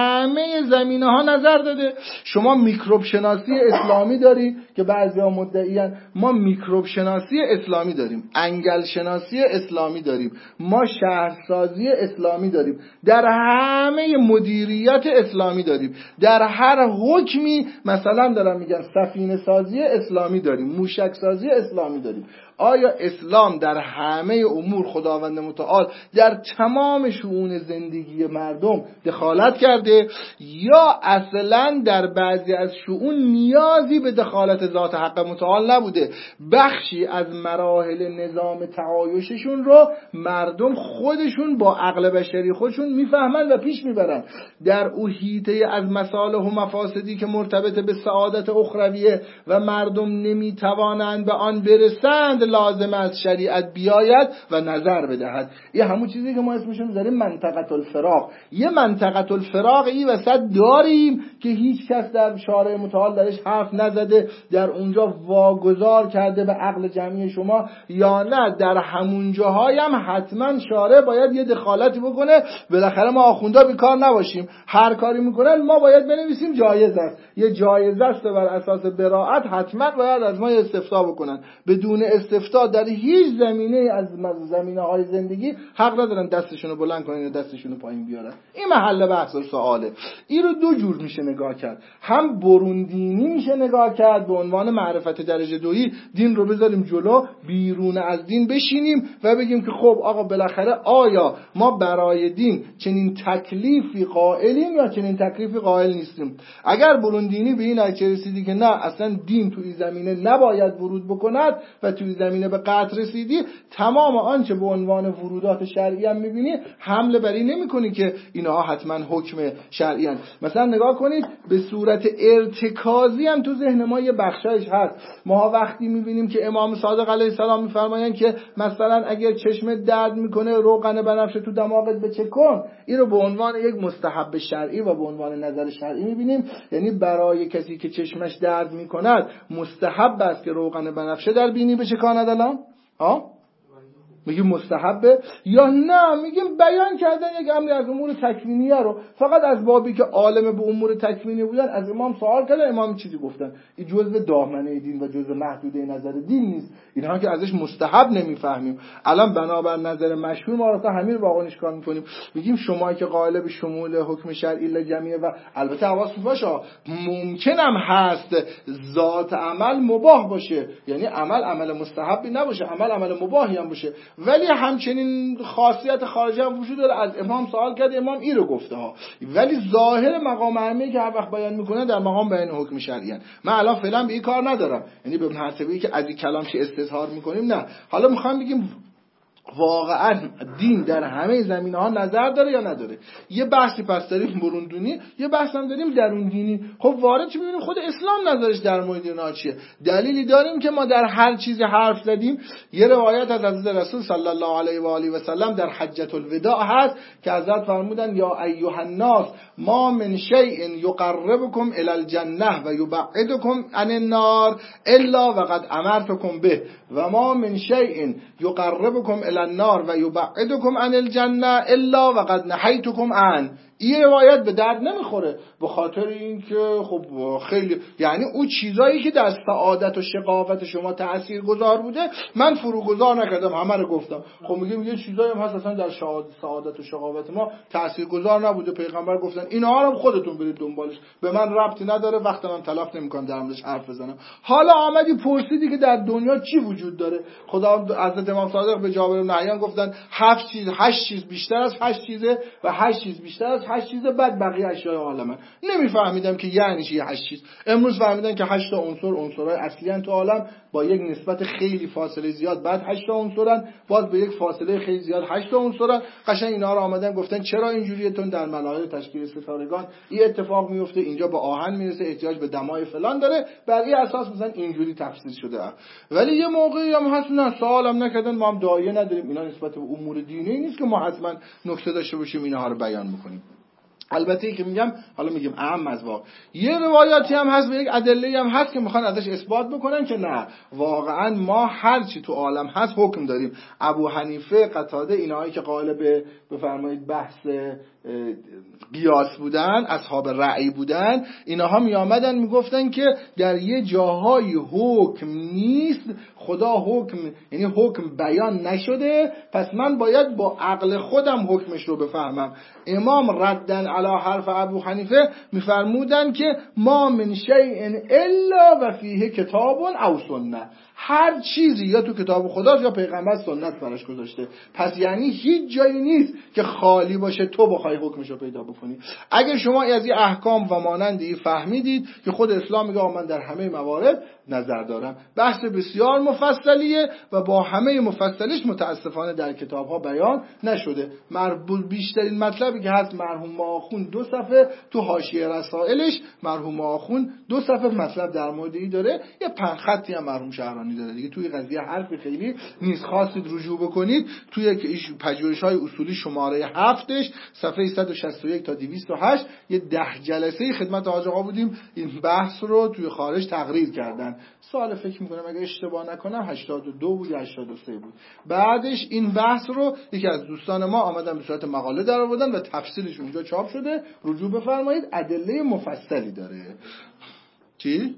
همه زمینه ها نظر داده. شما میکروب شناسی اسلامی داری که بعضیا مدعیان، ما میکروب شناسی اسلامی داریم، انگل شناسی اسلامی داریم، ما شهرسازی اسلامی داریم، در همه مدیریت اسلامی داریم، در هر حکمی مثلا دارم میگن سفینه سازی اسلامی داریم، موشک سازی اسلامی داریم. آیا اسلام در همه امور خداوند متعال در تمام شؤون زندگی مردم دخالت کرده، یا اصلا در بعضی از شؤون نیازی به دخالت ذات حق متعال نبوده، بخشی از مراحل نظام تعایششون رو مردم خودشون با عقل بشری خودشون میفهمن و پیش میبرن، در اون حیطه از مصالح و مفاسدی که مرتبط به سعادت اخرویه و مردم نمیتوانند به آن برسند، لازم از شریعت بیاید و نظر بدهد. یه همون چیزی که ما اسمشون میذاریم منطقه الفراغ. یه منطقه الفراغ این وسط داریم که هیچ کس در شارع متعال درش حرف نزده، در اونجا واگذار کرده به عقل جمعی شما، یا نه در همون جاهای هم حتما شارع باید یه دخالتی بکنه. بالاخره ما آخوندا بیکار نباشیم، هر کاری میکنن ما باید بنویسیم جایز است. یه جایزه است بر اساس براءت حتما باید از ما استفتاء بکنن. بدون استفتاء در هیچ زمینه از زمینه‌های زندگی حق ندارن دستشونو بلند کنن یا دستشونو پایین بیارن. این محل بحث و سواله. این رو 2 جور میشه نگاه کرد. هم برون دینی میشه نگاه کرد به عنوان معرفت درجه 2، دین رو بذاریم جلو، بیرون از دین بشینیم و بگیم که خب آقا بالاخره آیا ما برای دین چنین تکلیفی قائلیم یا چنین تکلیفی قائل نیستیم. اگر برون دینی به این نتیجه رسیدی که نه اصلا دین تو این زمینه نباید ورود بکند و توی زمینه به قطع رسیدی، تمام آنچه به عنوان ورودات شرعی هم میبینی حمله بر این نمی‌کنی که اینها حتما حکم شرعی هستند. مثلا نگاه کنید به صورت ارتکازی هم تو ذهن ما یه بخشایش هست. ما وقتی میبینیم که امام صادق علیه السلام میفرمایند که مثلا اگر چشمت درد میکنه روغن بنفشه تو دماغت بچکن، این رو به عنوان یک مستحب شرعی و به عنوان نظر شرعی میبینیم. یعنی برای کسی که چشمش درد میکند مستحب است که روغن بنفشه در بینی بچکاند. الان میگیم مستحبه یا نه میگیم بیان کردن یک امری از امور تکوینیه رو فقط از بابی که عالم به امور تکوینی بودن از امام سوال کردن، امام چیزی گفتن. این جزء دامنه دین و جزء محدوده نظر دین نیست، اینها که ازش مستحب نمیفهمیم. الان بنابر نظر مشهور ما راست همین واقعا اشکال میکنیم، میگیم شما که قائل به شمول حکم شرعی لجمیع و البته حواست باشه ممکنم هست ذات عمل مباح باشه، یعنی عمل مستحبی نباشه، عمل مباحی هم باشه، ولی همچنین خاصیت خارجی هم وجود داره. از امام سوال کرد، امام این رو گفته ها، ولی ظاهر مقام اهمیه که هر وقت بیان میکنه در مقام بیان حکم شرعی. من الان فعلا به این کار ندارم، یعنی به مرتبه‌ای که از این کلام چه استظهار میکنیم نه، حالا میخوام بگیم واقعا دین در همه زمینه‌ها نظر داره یا نداره. یه بحثی پس داریم بروندونی، یه بحث هم داریم درون دینی. خب وارد چه می‌بینیم خود اسلام نظرش در مورد اینا چیه؟ دلیلی داریم که ما در هر چیزی حرف زدیم. یه روایت از حضرت رسول صلی الله علیه و آله و سلم در حجة الوداع هست که حضرت فرمودن یا ایها الناس ما من شیء یقربکم الی الجنه و یبعدکم عن النار الا وقد امرتکم به و ما من شیء یقربکم الی النار و یبعدکم عن الجنه الا وقد نهیتکم عنه. این روایت به درد نمیخوره به خاطر اینکه خب خیلی یعنی اون چیزایی که در سعادت و شقاوت شما تاثیرگذار بوده من فروگذار نکردم، همه رو گفتم. خب میگیم یه چیزایی هم هست اصلا در سعادت و شقاوت ما تاثیرگذار نبوده، پیغمبر گفتن اینا رو خودتون برید دنبالش، به من ربطی نداره، وقت من تلف نمیکنم در موردش حرف بزنم. حالا آمدی پرسیدی که در دنیا چی وجود داره؟ خدا حضرت امام صادق به جابر بن حیان گفتن 8 چیز بیشتر از 8 چیزه و 8 چیز بیشتر از 8 چیز بعد بقیه اشیاء عالمن. نمیفهمیدم که یعنی چی 8 چیز. امروز فهمیدن که 8 تا عنصرهای اصلی ان تو عالم با یک نسبت خیلی فاصله زیاد بعد 8 تا عنصرن، باز به یک فاصله خیلی زیاد 8 تا عنصرن. قشنگ اینا رو آمدن گفتن چرا اینجوریتون در ملاحظه تشکیل ستارگان این اتفاق میفته، اینجا به آهن میرسه، احتیاج به دمای فلان داره، بر این اساس مثلا اینجوری تفسیر شده. ولی یه موقعی هم هست نه سوالم نکردن، ما هم داعیه نداریم، اینا نسبت به امور دینی نیست که ما حتما نکته داشته باشیم اینها رو بیان بکنیم. البته ای که میگم حالا میگم اهم از واقع یه روایاتی هم هست و یک ادله هم هست که میخوان ازش اثبات بکنن که نه واقعا ما هر چی تو عالم هست حکم داریم. ابو حنیفه، قتاده، اینایی که قائل به بفرمایید بحث قیاس بودن، اصحاب رأی بودن، اینها می آمدن میگفتن که در یه جاهای حکم نیست، خدا حکم یعنی حکم بیان نشده، پس من باید با عقل خودم حکمش رو بفهمم. امام ردن علی حرف ابو حنیفه میفرمودن که ما من شیء الا و فیه کتاب او سنه، هر چیزی یا تو کتاب خداست یا پیغمبر سنت براش گذاشته، پس یعنی هیچ جایی نیست که خالی باشه تو بخوای حکمش رو پیدا بکنی. اگر شما از این احکام و مانندی فهمیدید که خود اسلام میگه من در همه موارد نظر دارم، بحث بسیار مفصلیه و با همه مفصلیش متاسفانه در کتاب ها بیان نشده. مربوط بیشترین مطلبی که هست مرحوم آخوند 2 صفحه تو حاشیه رسائلش، مرحوم آخوند 2 صفحه مطلب در مورد این داره، یه 5 خطی هم مرحوم شهرانی داره دیگه. توی قضیه حرف خیلی نیست، خواستید رجوع بکنید توی پژوهش‌های اصولی شماره 7ش صفحه 161 تا 208 یه 10 جلسه خدمت حاج آقا بودیم، این بحث رو توی خارج تقریر کردن. سال فکر می‌کنم اگه اشتباه نکنم 82 بود یا 83 بود. بعدش این بحث رو یکی از دوستان ما آمدن به صورت مقاله درآوردن و تفصیلش اونجا چاپ شده، رجوع بفرمایید، ادله مفصلی داره. چی؟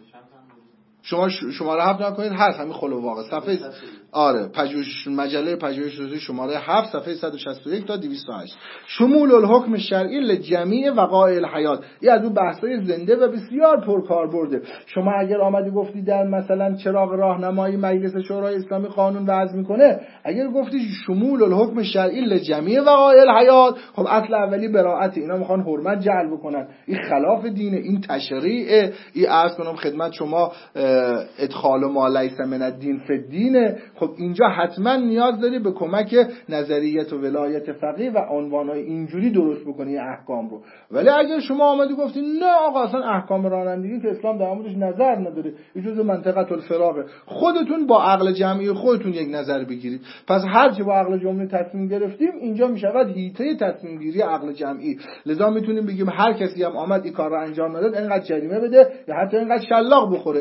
شما شماره 7 نکنید، هست همین خلو واقع صفحه آره پژوهش مجله پژوهش شماره 7 صفحه 161 تا 208 شمول الحکم الشرعی لجمیع وقایع الحیات. این از اون بحث‌های زنده و بسیار پرکاربرده. شما اگر آمدی گفتی در مثلا چراغ راهنمایی مجلس شورای اسلامی قانون وضع میکنه، اگر گفتی شمول الحکم الشرعی لجمیع وقایع الحیات، خب اصل اولی براءت، اینا میخوان حرمت جلب کنن، این خلاف دینه، این تشریع. این عرض کنم خدمت شما ادخال ما لیس من الدین فی الدین. خب اینجا حتما نیاز داری به کمک نظریت و ولایت فقیه و عنوانهای اینجوری درست بکنی احکام رو. ولی اگر شما آمدی گفتی نه آقا اصلا احکام رانندگی که اسلام در موردش نظر نداره، این جزء منطقه الفراغه، خودتون با عقل جمعی خودتون یک نظر بگیرید. پس هر چی با عقل جمعی تصمیم گرفتیم اینجا میشود حیطه تصمیم گیری عقل جمعی. لذا میتونیم بگیم هر کسی هم آمد این کار رو انجام نداد اینقدر جریمه بده یا حتی اینقدر شلاق بخوره.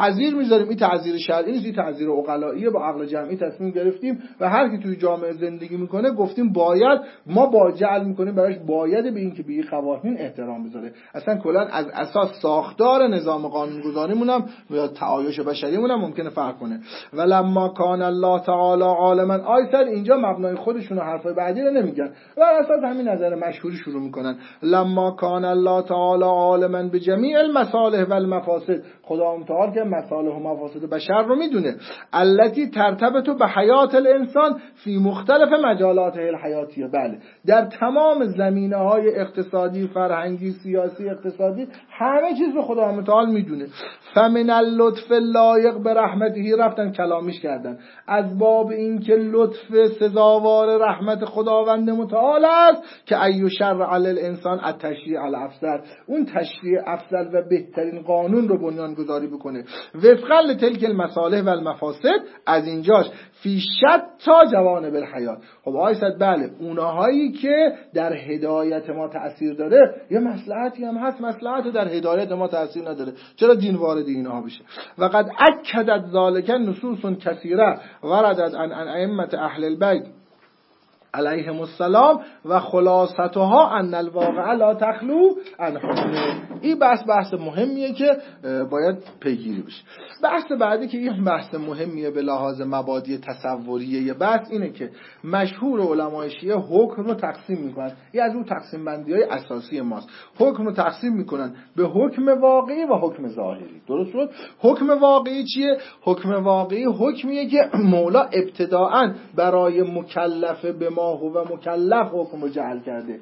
تعذیر میذاریم، این تعذیر شرعی نیست، این تعذیر عقلاییه، با عقل جمعی تصمیم گرفتیم و هر کی توی جامعه زندگی میکنه گفتیم باید، ما با جعل میکنیم براش باید به این که به این قوانین احترام بذاره. اصلا کلا از اساس ساختار نظام قانونگذاریمون هم یا تعایش بشریمون هم ممکنه فرق کنه. ولما کان الله تعالی عالما، آیسر اینجا مبنای خودشون و حرفای بعدی رو نمیگن و اساس همین نظر مشهوری شروع میکنن. لما کان الله تعالی عالما بجمیع المصالح والمفاسد، خدا متعال که مصالح و مفاسد بشر رو میدونه. التي ترتبط به حیات الانسان فی مختلف مجالاته الحیاتیه، بله در تمام زمینه‌های اقتصادی، فرهنگی، سیاسی، اقتصادی، همه چیز رو خدا متعال میدونه. فمن اللطف لایق به رحمته، رفتن کلامیش کردن از باب این که لطف سزاوار رحمت خداوند متعال است که ایو شرع علی الانسان التشریع الافضل، اون تشریع افضل و بهترین قانون رو بنیان گذاری بکنه وفقا لتلک المصالح و المفاسد، از اینجاش فی شتا جوانب الحیات. خب آیسد بله اونهایی که در هدایت ما تأثیر داره یه مصلحتی هم هست، مصلحت در هدایت ما تأثیر نداره، چرا دین وارد اینها بشه؟ و قد اکدت ذالک نصوص کثیره وردت عن ائمه اهل البیت علیهم السلام و خلاصتها ان الواقع لا تخلو عن حکمه. این بحث مهمیه که باید پیگیری بشه. بحث بعدی که این بحث مهمیه به لحاظ مبادی تصوریه، یه بحث اینه که مشهور علمای شیعه حکم رو تقسیم میکنن، یه از اون تقسیم بندی های اساسی ماست. حکم رو تقسیم میکنن به حکم واقعی و حکم ظاهری. درست شد؟ حکم واقعی چیه؟ حکم واقعی حکمیه که مولا ابتداءً برای مکلف به ما و مکلف حکم رو جعل کرده،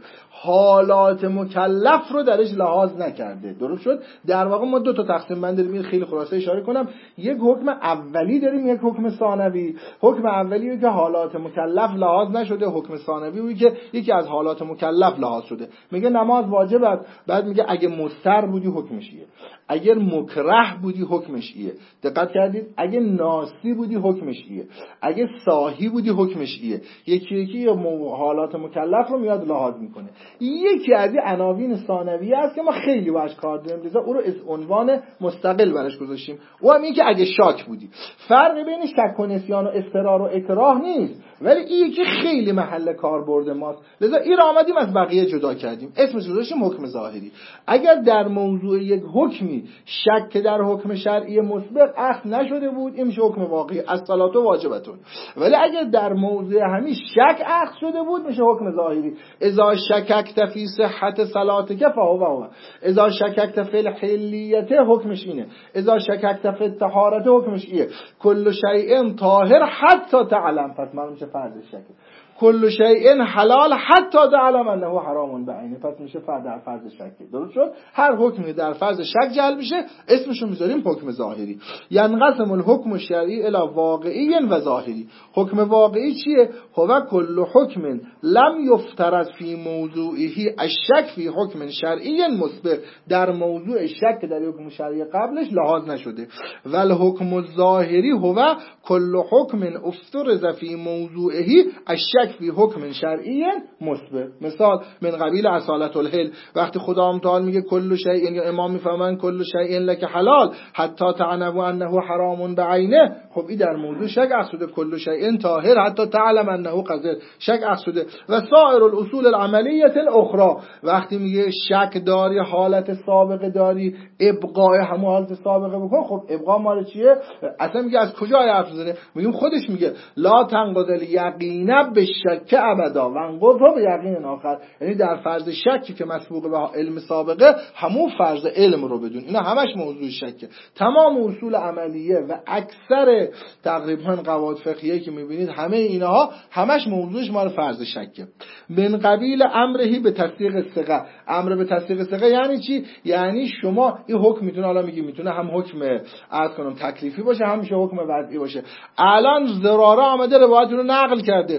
حالات مکلف رو درش لحاظ نکرده. درست شد؟ در واقع ما دو تا تقسیم بندی داریم، خیلی خلاصه اشاره کنم. یک حکم اولی داریم، یک حکم ثانوی. حکم اولی که حالات مکلف لحاظ نشده، حکم ثانوی که یکی از حالات مکلف لحاظ شده. میگه نماز واجبه، بعد میگه اگه مضطر بودی حکمش ایه، اگر مکره بودی حکمش ایه. دقت کردید؟ اگه ناسی بودی حکمش ایه، اگه صاحی بودی حکمش ایه. یکی حالات مکلف رو میاد لحاظ میکنه. یکی از این عناوین ثانویه است که ما خیلی باهاش کار داریم، لذا او رو از عنوان مستقل برش گذاشتیم. او هم این که اگه شاک بودی. فرق بین شک و نسیان و اضطرار و اکراه نیست، ولی این یکی خیلی محل کاربرد ماست، لذا این رو آمدیم از بقیه جدا کردیم، اسمش گذاشتیم حکم ظاهری. اگر در موضوع یک حکمی شک در حکم شرعی مسبق اخذ نشده بود، این میشه حکم واقعی، الصلاة واجبتون. ولی اگر در موضوع همین شک اخذ شده بود میشه حکم ظاهری. اذا شککت فی صحت صلاتک فهو، اذا شککت فی الحلیت حکمش اینه، اذا شککت فی الطهارت حکمش اینه. کل شیء طاهر حتی تعلم، پس معلوم میشه فرض شک. کل شیء حلال حتی تعلم انه حرام بعینه، پس میشه در فرض شک. درست شد؟ هر حکمی در فرض شک جعل بشه اسمشو میذاریم حکم ظاهری. ینقسم الحکم الشرعی الی واقعی و ظاهری. حکم واقعی چیه؟ هو کل حکم لم یفترض فی موضوعه الشک فی حکم شرعی مسبق، در موضوع شک در حکم شرعی قبلش لحاظ نشده. ول حکم الظاهری هو کل حکم افترض فی موضوعه الشک فی حکم شرعی مسبق. مثال من قبیل اصالت الحل، وقتی خدا متعال میگه کل شیء، یا امام میفهمن کل شیء لک حلال حتی تعلم انه حرام بعینه، خب این در موضوع شک اقصده. کل شیء طاهر حتی تعلم انه قذر، شک اقصده. و سایر الاصول العملیه الاخرى، وقتی میگه شک داری، حالت سابقه داری، ابقاء همون حالت سابقه بکن، خب ابقاء مال چیه؟ اصلا میگه از کجا حرف زنه؟ میگیم خودش میگه لا تنقض الیقین بالشک ابدا و انقض به یقین آخر، یعنی در فرض شکی که مسبوق به علم سابقه همون فرض علم رو بدون. اینا همش موضوع شکه. تمام اصول عملیه و اکثر تقریبا قواعد فقهیه که میبینید همه اینها همش موضوعش مال فرض شکه. من قبیل امرهی به تصدیق ثقه. امر به تصدیق ثقه یعنی چی؟ یعنی شما این حکم میتونه، حالا میتونه هم حکم عرض کنم تکلیفی باشه، هم میشه حکم وضعی باشه. الان زراره آمده روایت رو نقل کرده، خب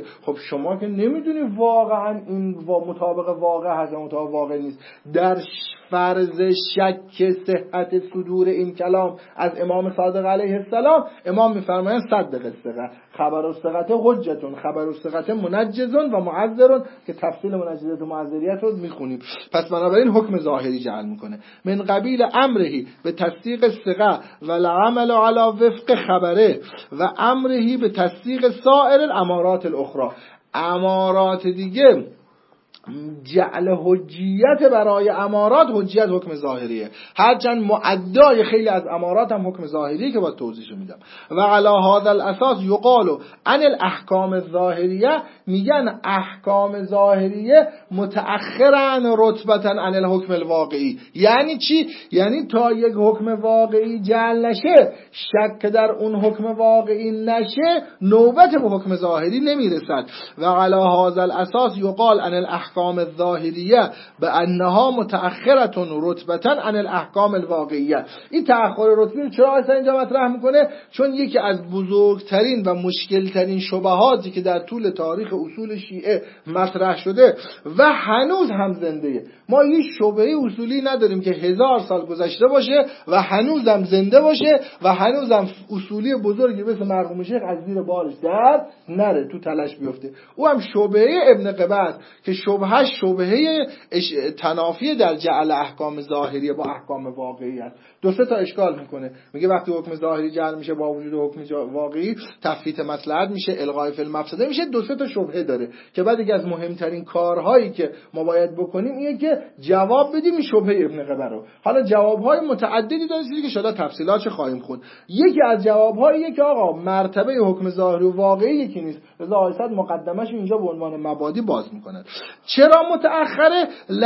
شما که نمیدونی واقعا این مطابق واقع هست یا مطابق واقع نیست. در فرض شک صحت صدور این کلام از امام صادق علیه السلام، امام میفرمایند صدق الثقه، خبر الثقه حجتون، خبر الثقه منجزون و معذرون، که تفصیل منجزات و معذریت رو میخونیم. پس بنابراین حکم ظاهری جعل میکنه من قبیل امرهی به تصدیق الثقه و العمل علی وفق خبره و امرهی به تصدیق سایر الامارات الاخرى. امارات دیگه جعل حجیت برای امارات حجیت حکم ظاهریه، هرچند معدای خیلی از امارات هم حکم ظاهریه که با توضیحش میدم. و علی هذا الاساس یقال عن الاحکام الظاهریه، میگن احکام ظاهریه متأخرن رتبتا عن الحکم الواقعی. یعنی چی؟ یعنی تا یک حکم واقعی جعل نشه، شک در اون حکم واقعی نشه، نوبت به حکم ظاهری نمیرسد. و علی هذا الاساس یقال عن الاحکام الظاهریه بانها متأخرة رتبة عن الاحکام الواقعیه. این تأخر رتبه چرا اصلا اینجا مطرح میکنه؟ چون یکی از بزرگترین و مشکلترین شبهاتی که در طول تاریخ اصول شیعه مطرح شده و هنوز هم زنده، ما هیچ شبهه اصولی نداریم که 1000 سال گذشته باشه و هنوز هم زنده باشه و هنوز هم اصولی بزرگی مثل مرحوم شیخ از زیر بارش در نره، تو تلش بیفته. او هم شبهه ابن قبه که شبهه تنافی در جعل احکام ظاهریه با احکام واقعی است. دو سه تا اشکال میکنه، میگه وقتی حکم ظاهری جعل میشه با وجود حکم واقعی تفویت مصلحت میشه، الغای فی المفسده میشه. دو سه تا شبهه داره که بعد یکی از مهمترین کارهایی که ما باید بکنیم اینه که جواب بدیم این شبهه ابن قبه رو. حالا جوابهای متعددی داره که شاید تفصیلاتش خواهیم خوند. یکی از جوابهایی که آقا مرتبه حکم ظاهری و واقعی یکی نیست، رضا آیصد مقدمش اینجا به عنوان مبادی باز میکنن. چرا متأخره؟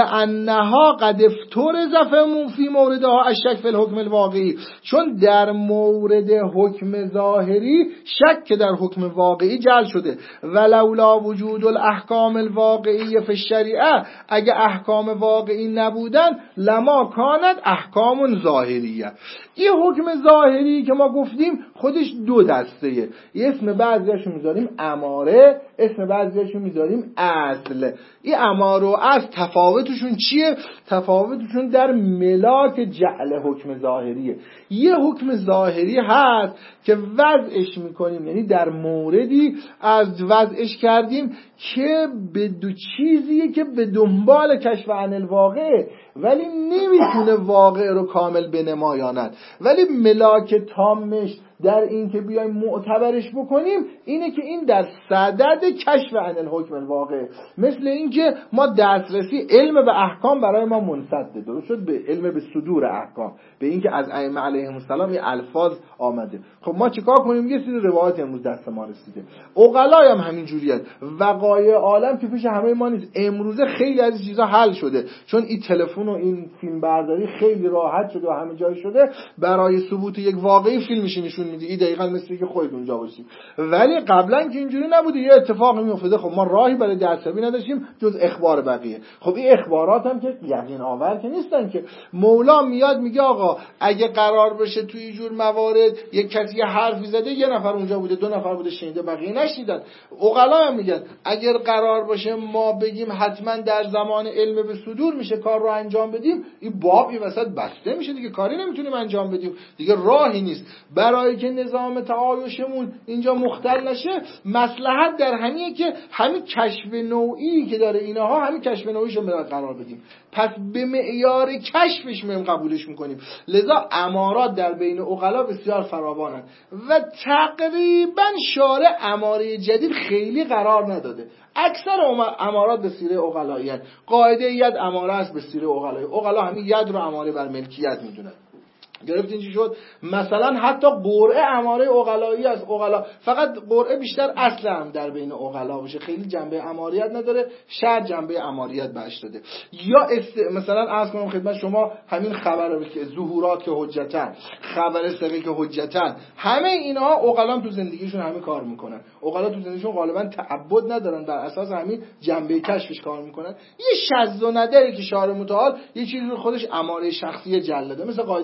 لانها قد افترض فی موردها الشک فی الحکم الواقعی، چون در مورد حکم ظاهری شک در حکم واقعی جعل شده. ولولا وجود الاحکام الواقعی فی الشریعه، اگه احکام واقعی نبودن لما کانت احکام ظاهریه. این حکم ظاهری که ما گفتیم خودش دو دسته، اسم بعضیاشو میذاریم اماره، اسم بعضیاشو میذاریم اصل. این اماره و اصل تفاوتشون چیه؟ تفاوتشون در ملاک جعل حکم ظاهریه. یه حکم ظاهری هست که وضعش میکنیم، یعنی در موردی از وضعش کردیم که به دو چیزیه که به دنبال کشف عن الواقع، ولی نمیتونه واقع رو کامل بنمایاند، ولی ملاک تامش در این که بیایم معتبرش بکنیم اینه که این در صدد کشف عن الحکم الواقع. مثل این که ما دسترسی علم به احکام برای ما منسده، درست شد، به علم به صدور احکام، به این که از ائمه علیهم السلام این الفاظ آمده. خب ما چیکار کنیم؟ یه سری روایات امروز دست ما رسیده، عقلای هم همین جوریه، وقایع عالم که پیش همه ما نیست. امروزه خیلی از چیزا حل شده، چون این تلفن و این فیلم برداری خیلی راحت شده و همه جای شده. برای ثبوت یک واقعی فیلمش نشون میده، این دقیقاً مثل که خودت اونجا باشی. ولی قبلا که اینجوری نبوده، یه اتفاقی میافتاده، خب ما راهی برای دستیابی نداشتیم جز اخبار بقیه. خب این اخبارات هم که یقین آور که نیستن که. مولا میاد میگه آقا اگه قرار بشه توی این جور موارد یک کسی حرفی زده، یه نفر اونجا بوده، دو نفر بوده شنیده، بقیه نشنیدن. عقلا هم میگن اگر قرار باشه ما بگیم حتما در زمان علم به صدور میشه کار رو انجام بدیم، این باب این وسط بسته میشه دیگه، کاری نمیتونیم انجام بدیم دیگه، راهی نیست. برای که نظام تعایشمون اینجا مختل نشه، مصلحت در همینه که همین کشف نوعی که داره اینها، همین کشف نوعیشو قرار بدیم، پس به معیار کشفش ما قبولش میکنیم. لذا امارات در بین عقلا بسیار فراوانند و تقریبا شارع اماره جدید خیلی قرار نداده. اکثر امارات به سیره عقلایی هست. قاعده ید اماره است به سیره عقلایی. عقلا همین ید رو اماره بر ملکیت میدونن. گرفتین چی شد؟ مثلا حتی قرعه اماره عقلایی است. عقلا فقط قرعه بیشتر اصل هم در بین عقلا باشه، خیلی جنبه اماریت نداره، شرع جنبه اماریت بهش داده. یا مثلا عرض کنم خدمت شما همین خبر که ظهورات که حجتن، خبر ثقه که حجتن، همه اینها عقلا تو زندگیشون همین کار میکنن. عقلا تو زندگیشون غالبا تعبد ندارن، بر اساس همین جنبه کشفش کار میکنن. یه شذ و ندری که شارع متعال یه چیزی رو خودش اماره شخصی جلده، مثل قاعده سوق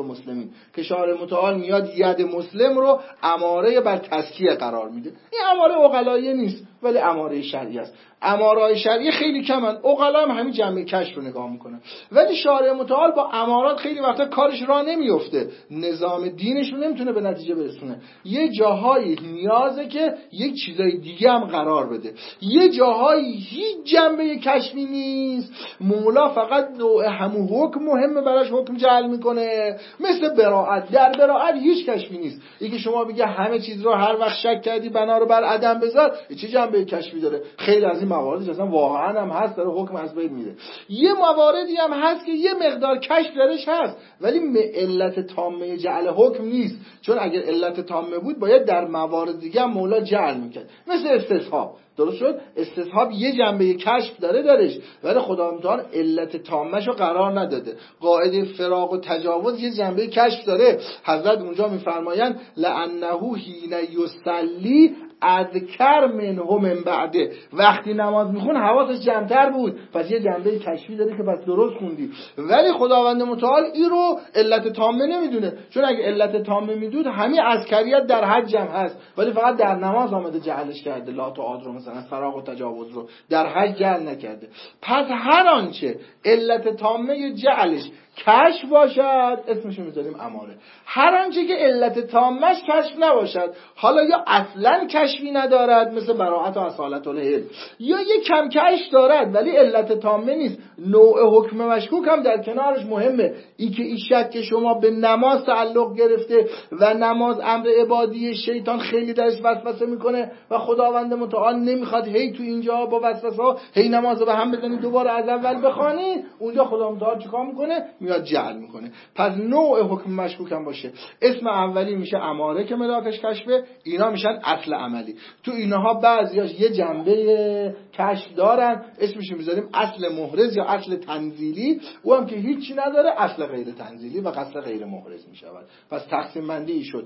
المسلمین که شارع متعال میاد ید مسلم رو اماره بر تزکیه قرار میده. این اماره عقلاییه نیست ولی اماره شرعی است. امارات شرعی خیلی کمن، عقلا هم همین جنبه کشف رو نگاه میکنن، ولی شارع متعال با امارات خیلی وقتا کارش راه نمیفته، نظام دینش رو نمیتونه به نتیجه برسونه. یه جاهایی نیازه که یک چیزای دیگه هم قرار بده، یه جاهایی هیچ جنبه کشفی نیست، مولا فقط نوع همون حکم مهمه براش حکم جعل میکنه. مثل براءت، در براءت هیچ کشفی نیست. یکی شما بگه همه چیز رو هر وقت شک کردی بنا رو بر عدم بذار، چه جنبه کشفی داره؟ خیلی از این مواردش اصلا واقعا هم هست داره حکم از بین میره. یه مواردی هم هست که یه مقدار کشف درش هست ولی علت تامه جعل حکم نیست، چون اگر علت تامه بود باید در موارد دیگه هم مولا جعل میکرد. مثل استصحاب، درست شد؟ استصحاب یه جنبه کشف داره درش ولی خدا متعال علت تامش رو قرار نداده. قاعده فراق و تجاوز یه جنبه کشف داره. حضرت اونجا میفرمایند لانه حین یصلی اذکر منه من بعده، وقتی نماز میخون حواسش جمع‌تر بود، پس یه جنبه کشفی داره که پس درست خوندی. ولی خداوند متعال این رو علت تامه نمیدونه، چون اگه علت تامه میدود همین عسکریت در حج هم هست ولی فقط در نماز آمده جعلش کرده، لا تعاد رو مثلا فراق و تجاوز رو در حج جعل نکرده. پس هر آنچه علت تامه جعلش کشف باشد اسمشو میذاریم اماره. هر آنچه که علت تامش کشف نباشد، حالا یا اصلا کشفی ندارد مثل براءت و اصالت العلم، یا یه کم کشف دارد ولی علت تامه نیست، نوع حکم مشکوک هم در کنارش مهمه. این که این شک شما به نماز تعلق گرفته و نماز امر عبادی، شیطان خیلی درش وسوسه میکنه و خداوند متعال نمیخواد هی تو اینجا با وسوسه ها هی نماز رو به هم بزنی دوباره از اول بخوانی، اونجا خدا متعال چیکار میکنه؟ میاد جعل میکنه. پس نوع حکم مشکوک هم باشه. اسم اولی میشه اماره که ملاکش کشفه، اینا میشن اصل عملی. تو اینها بعضیاش یه جنبه کشف دارن، اسمش میذاریم اصل محرز یا اصل تنزیلی، او هم که هیچی نداره اصل غیر تنزیلی و اصل غیر محرز میشود. پس تقسیم بندی شد.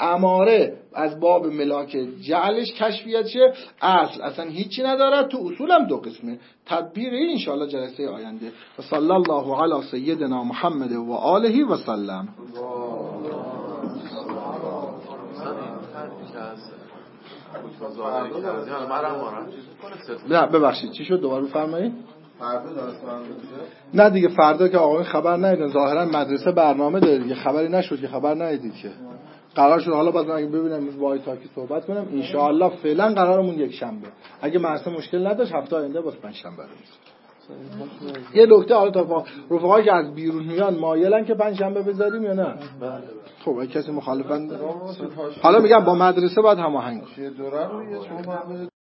اماره از باب ملاک جعلش کشفیت شه، اصلا هیچی نداره. تو اصول هم دو قسمه. تدبیر این انشاءالله جلسه آینده. و صلی الله علی سیدنا محمد و آله و سلم. نه ببخشید چی شد؟ دوباره بفرمایید. فردا دانشمند نه دیگه فردا که آقایون خبر ندیدن، ظاهرا مدرسه برنامه داره دیگه، خبری نشد که خبر ندیدید که قرار شد. حالا بعد اگه ببینم وای تاکی صحبت کنم ان شاء الله. فعلا قرارمون یک شنبه، اگه مرسه مشکل نداشت هفته آینده باز پنج شنبه رو. یه نکته حالا تا رفقایی که از بیرون میان مایلن که پنج شنبه بذاریم یا نه؟ خب اگه کسی مخالفن حالا میگم با مدرسه باید هماهنگ کنیم.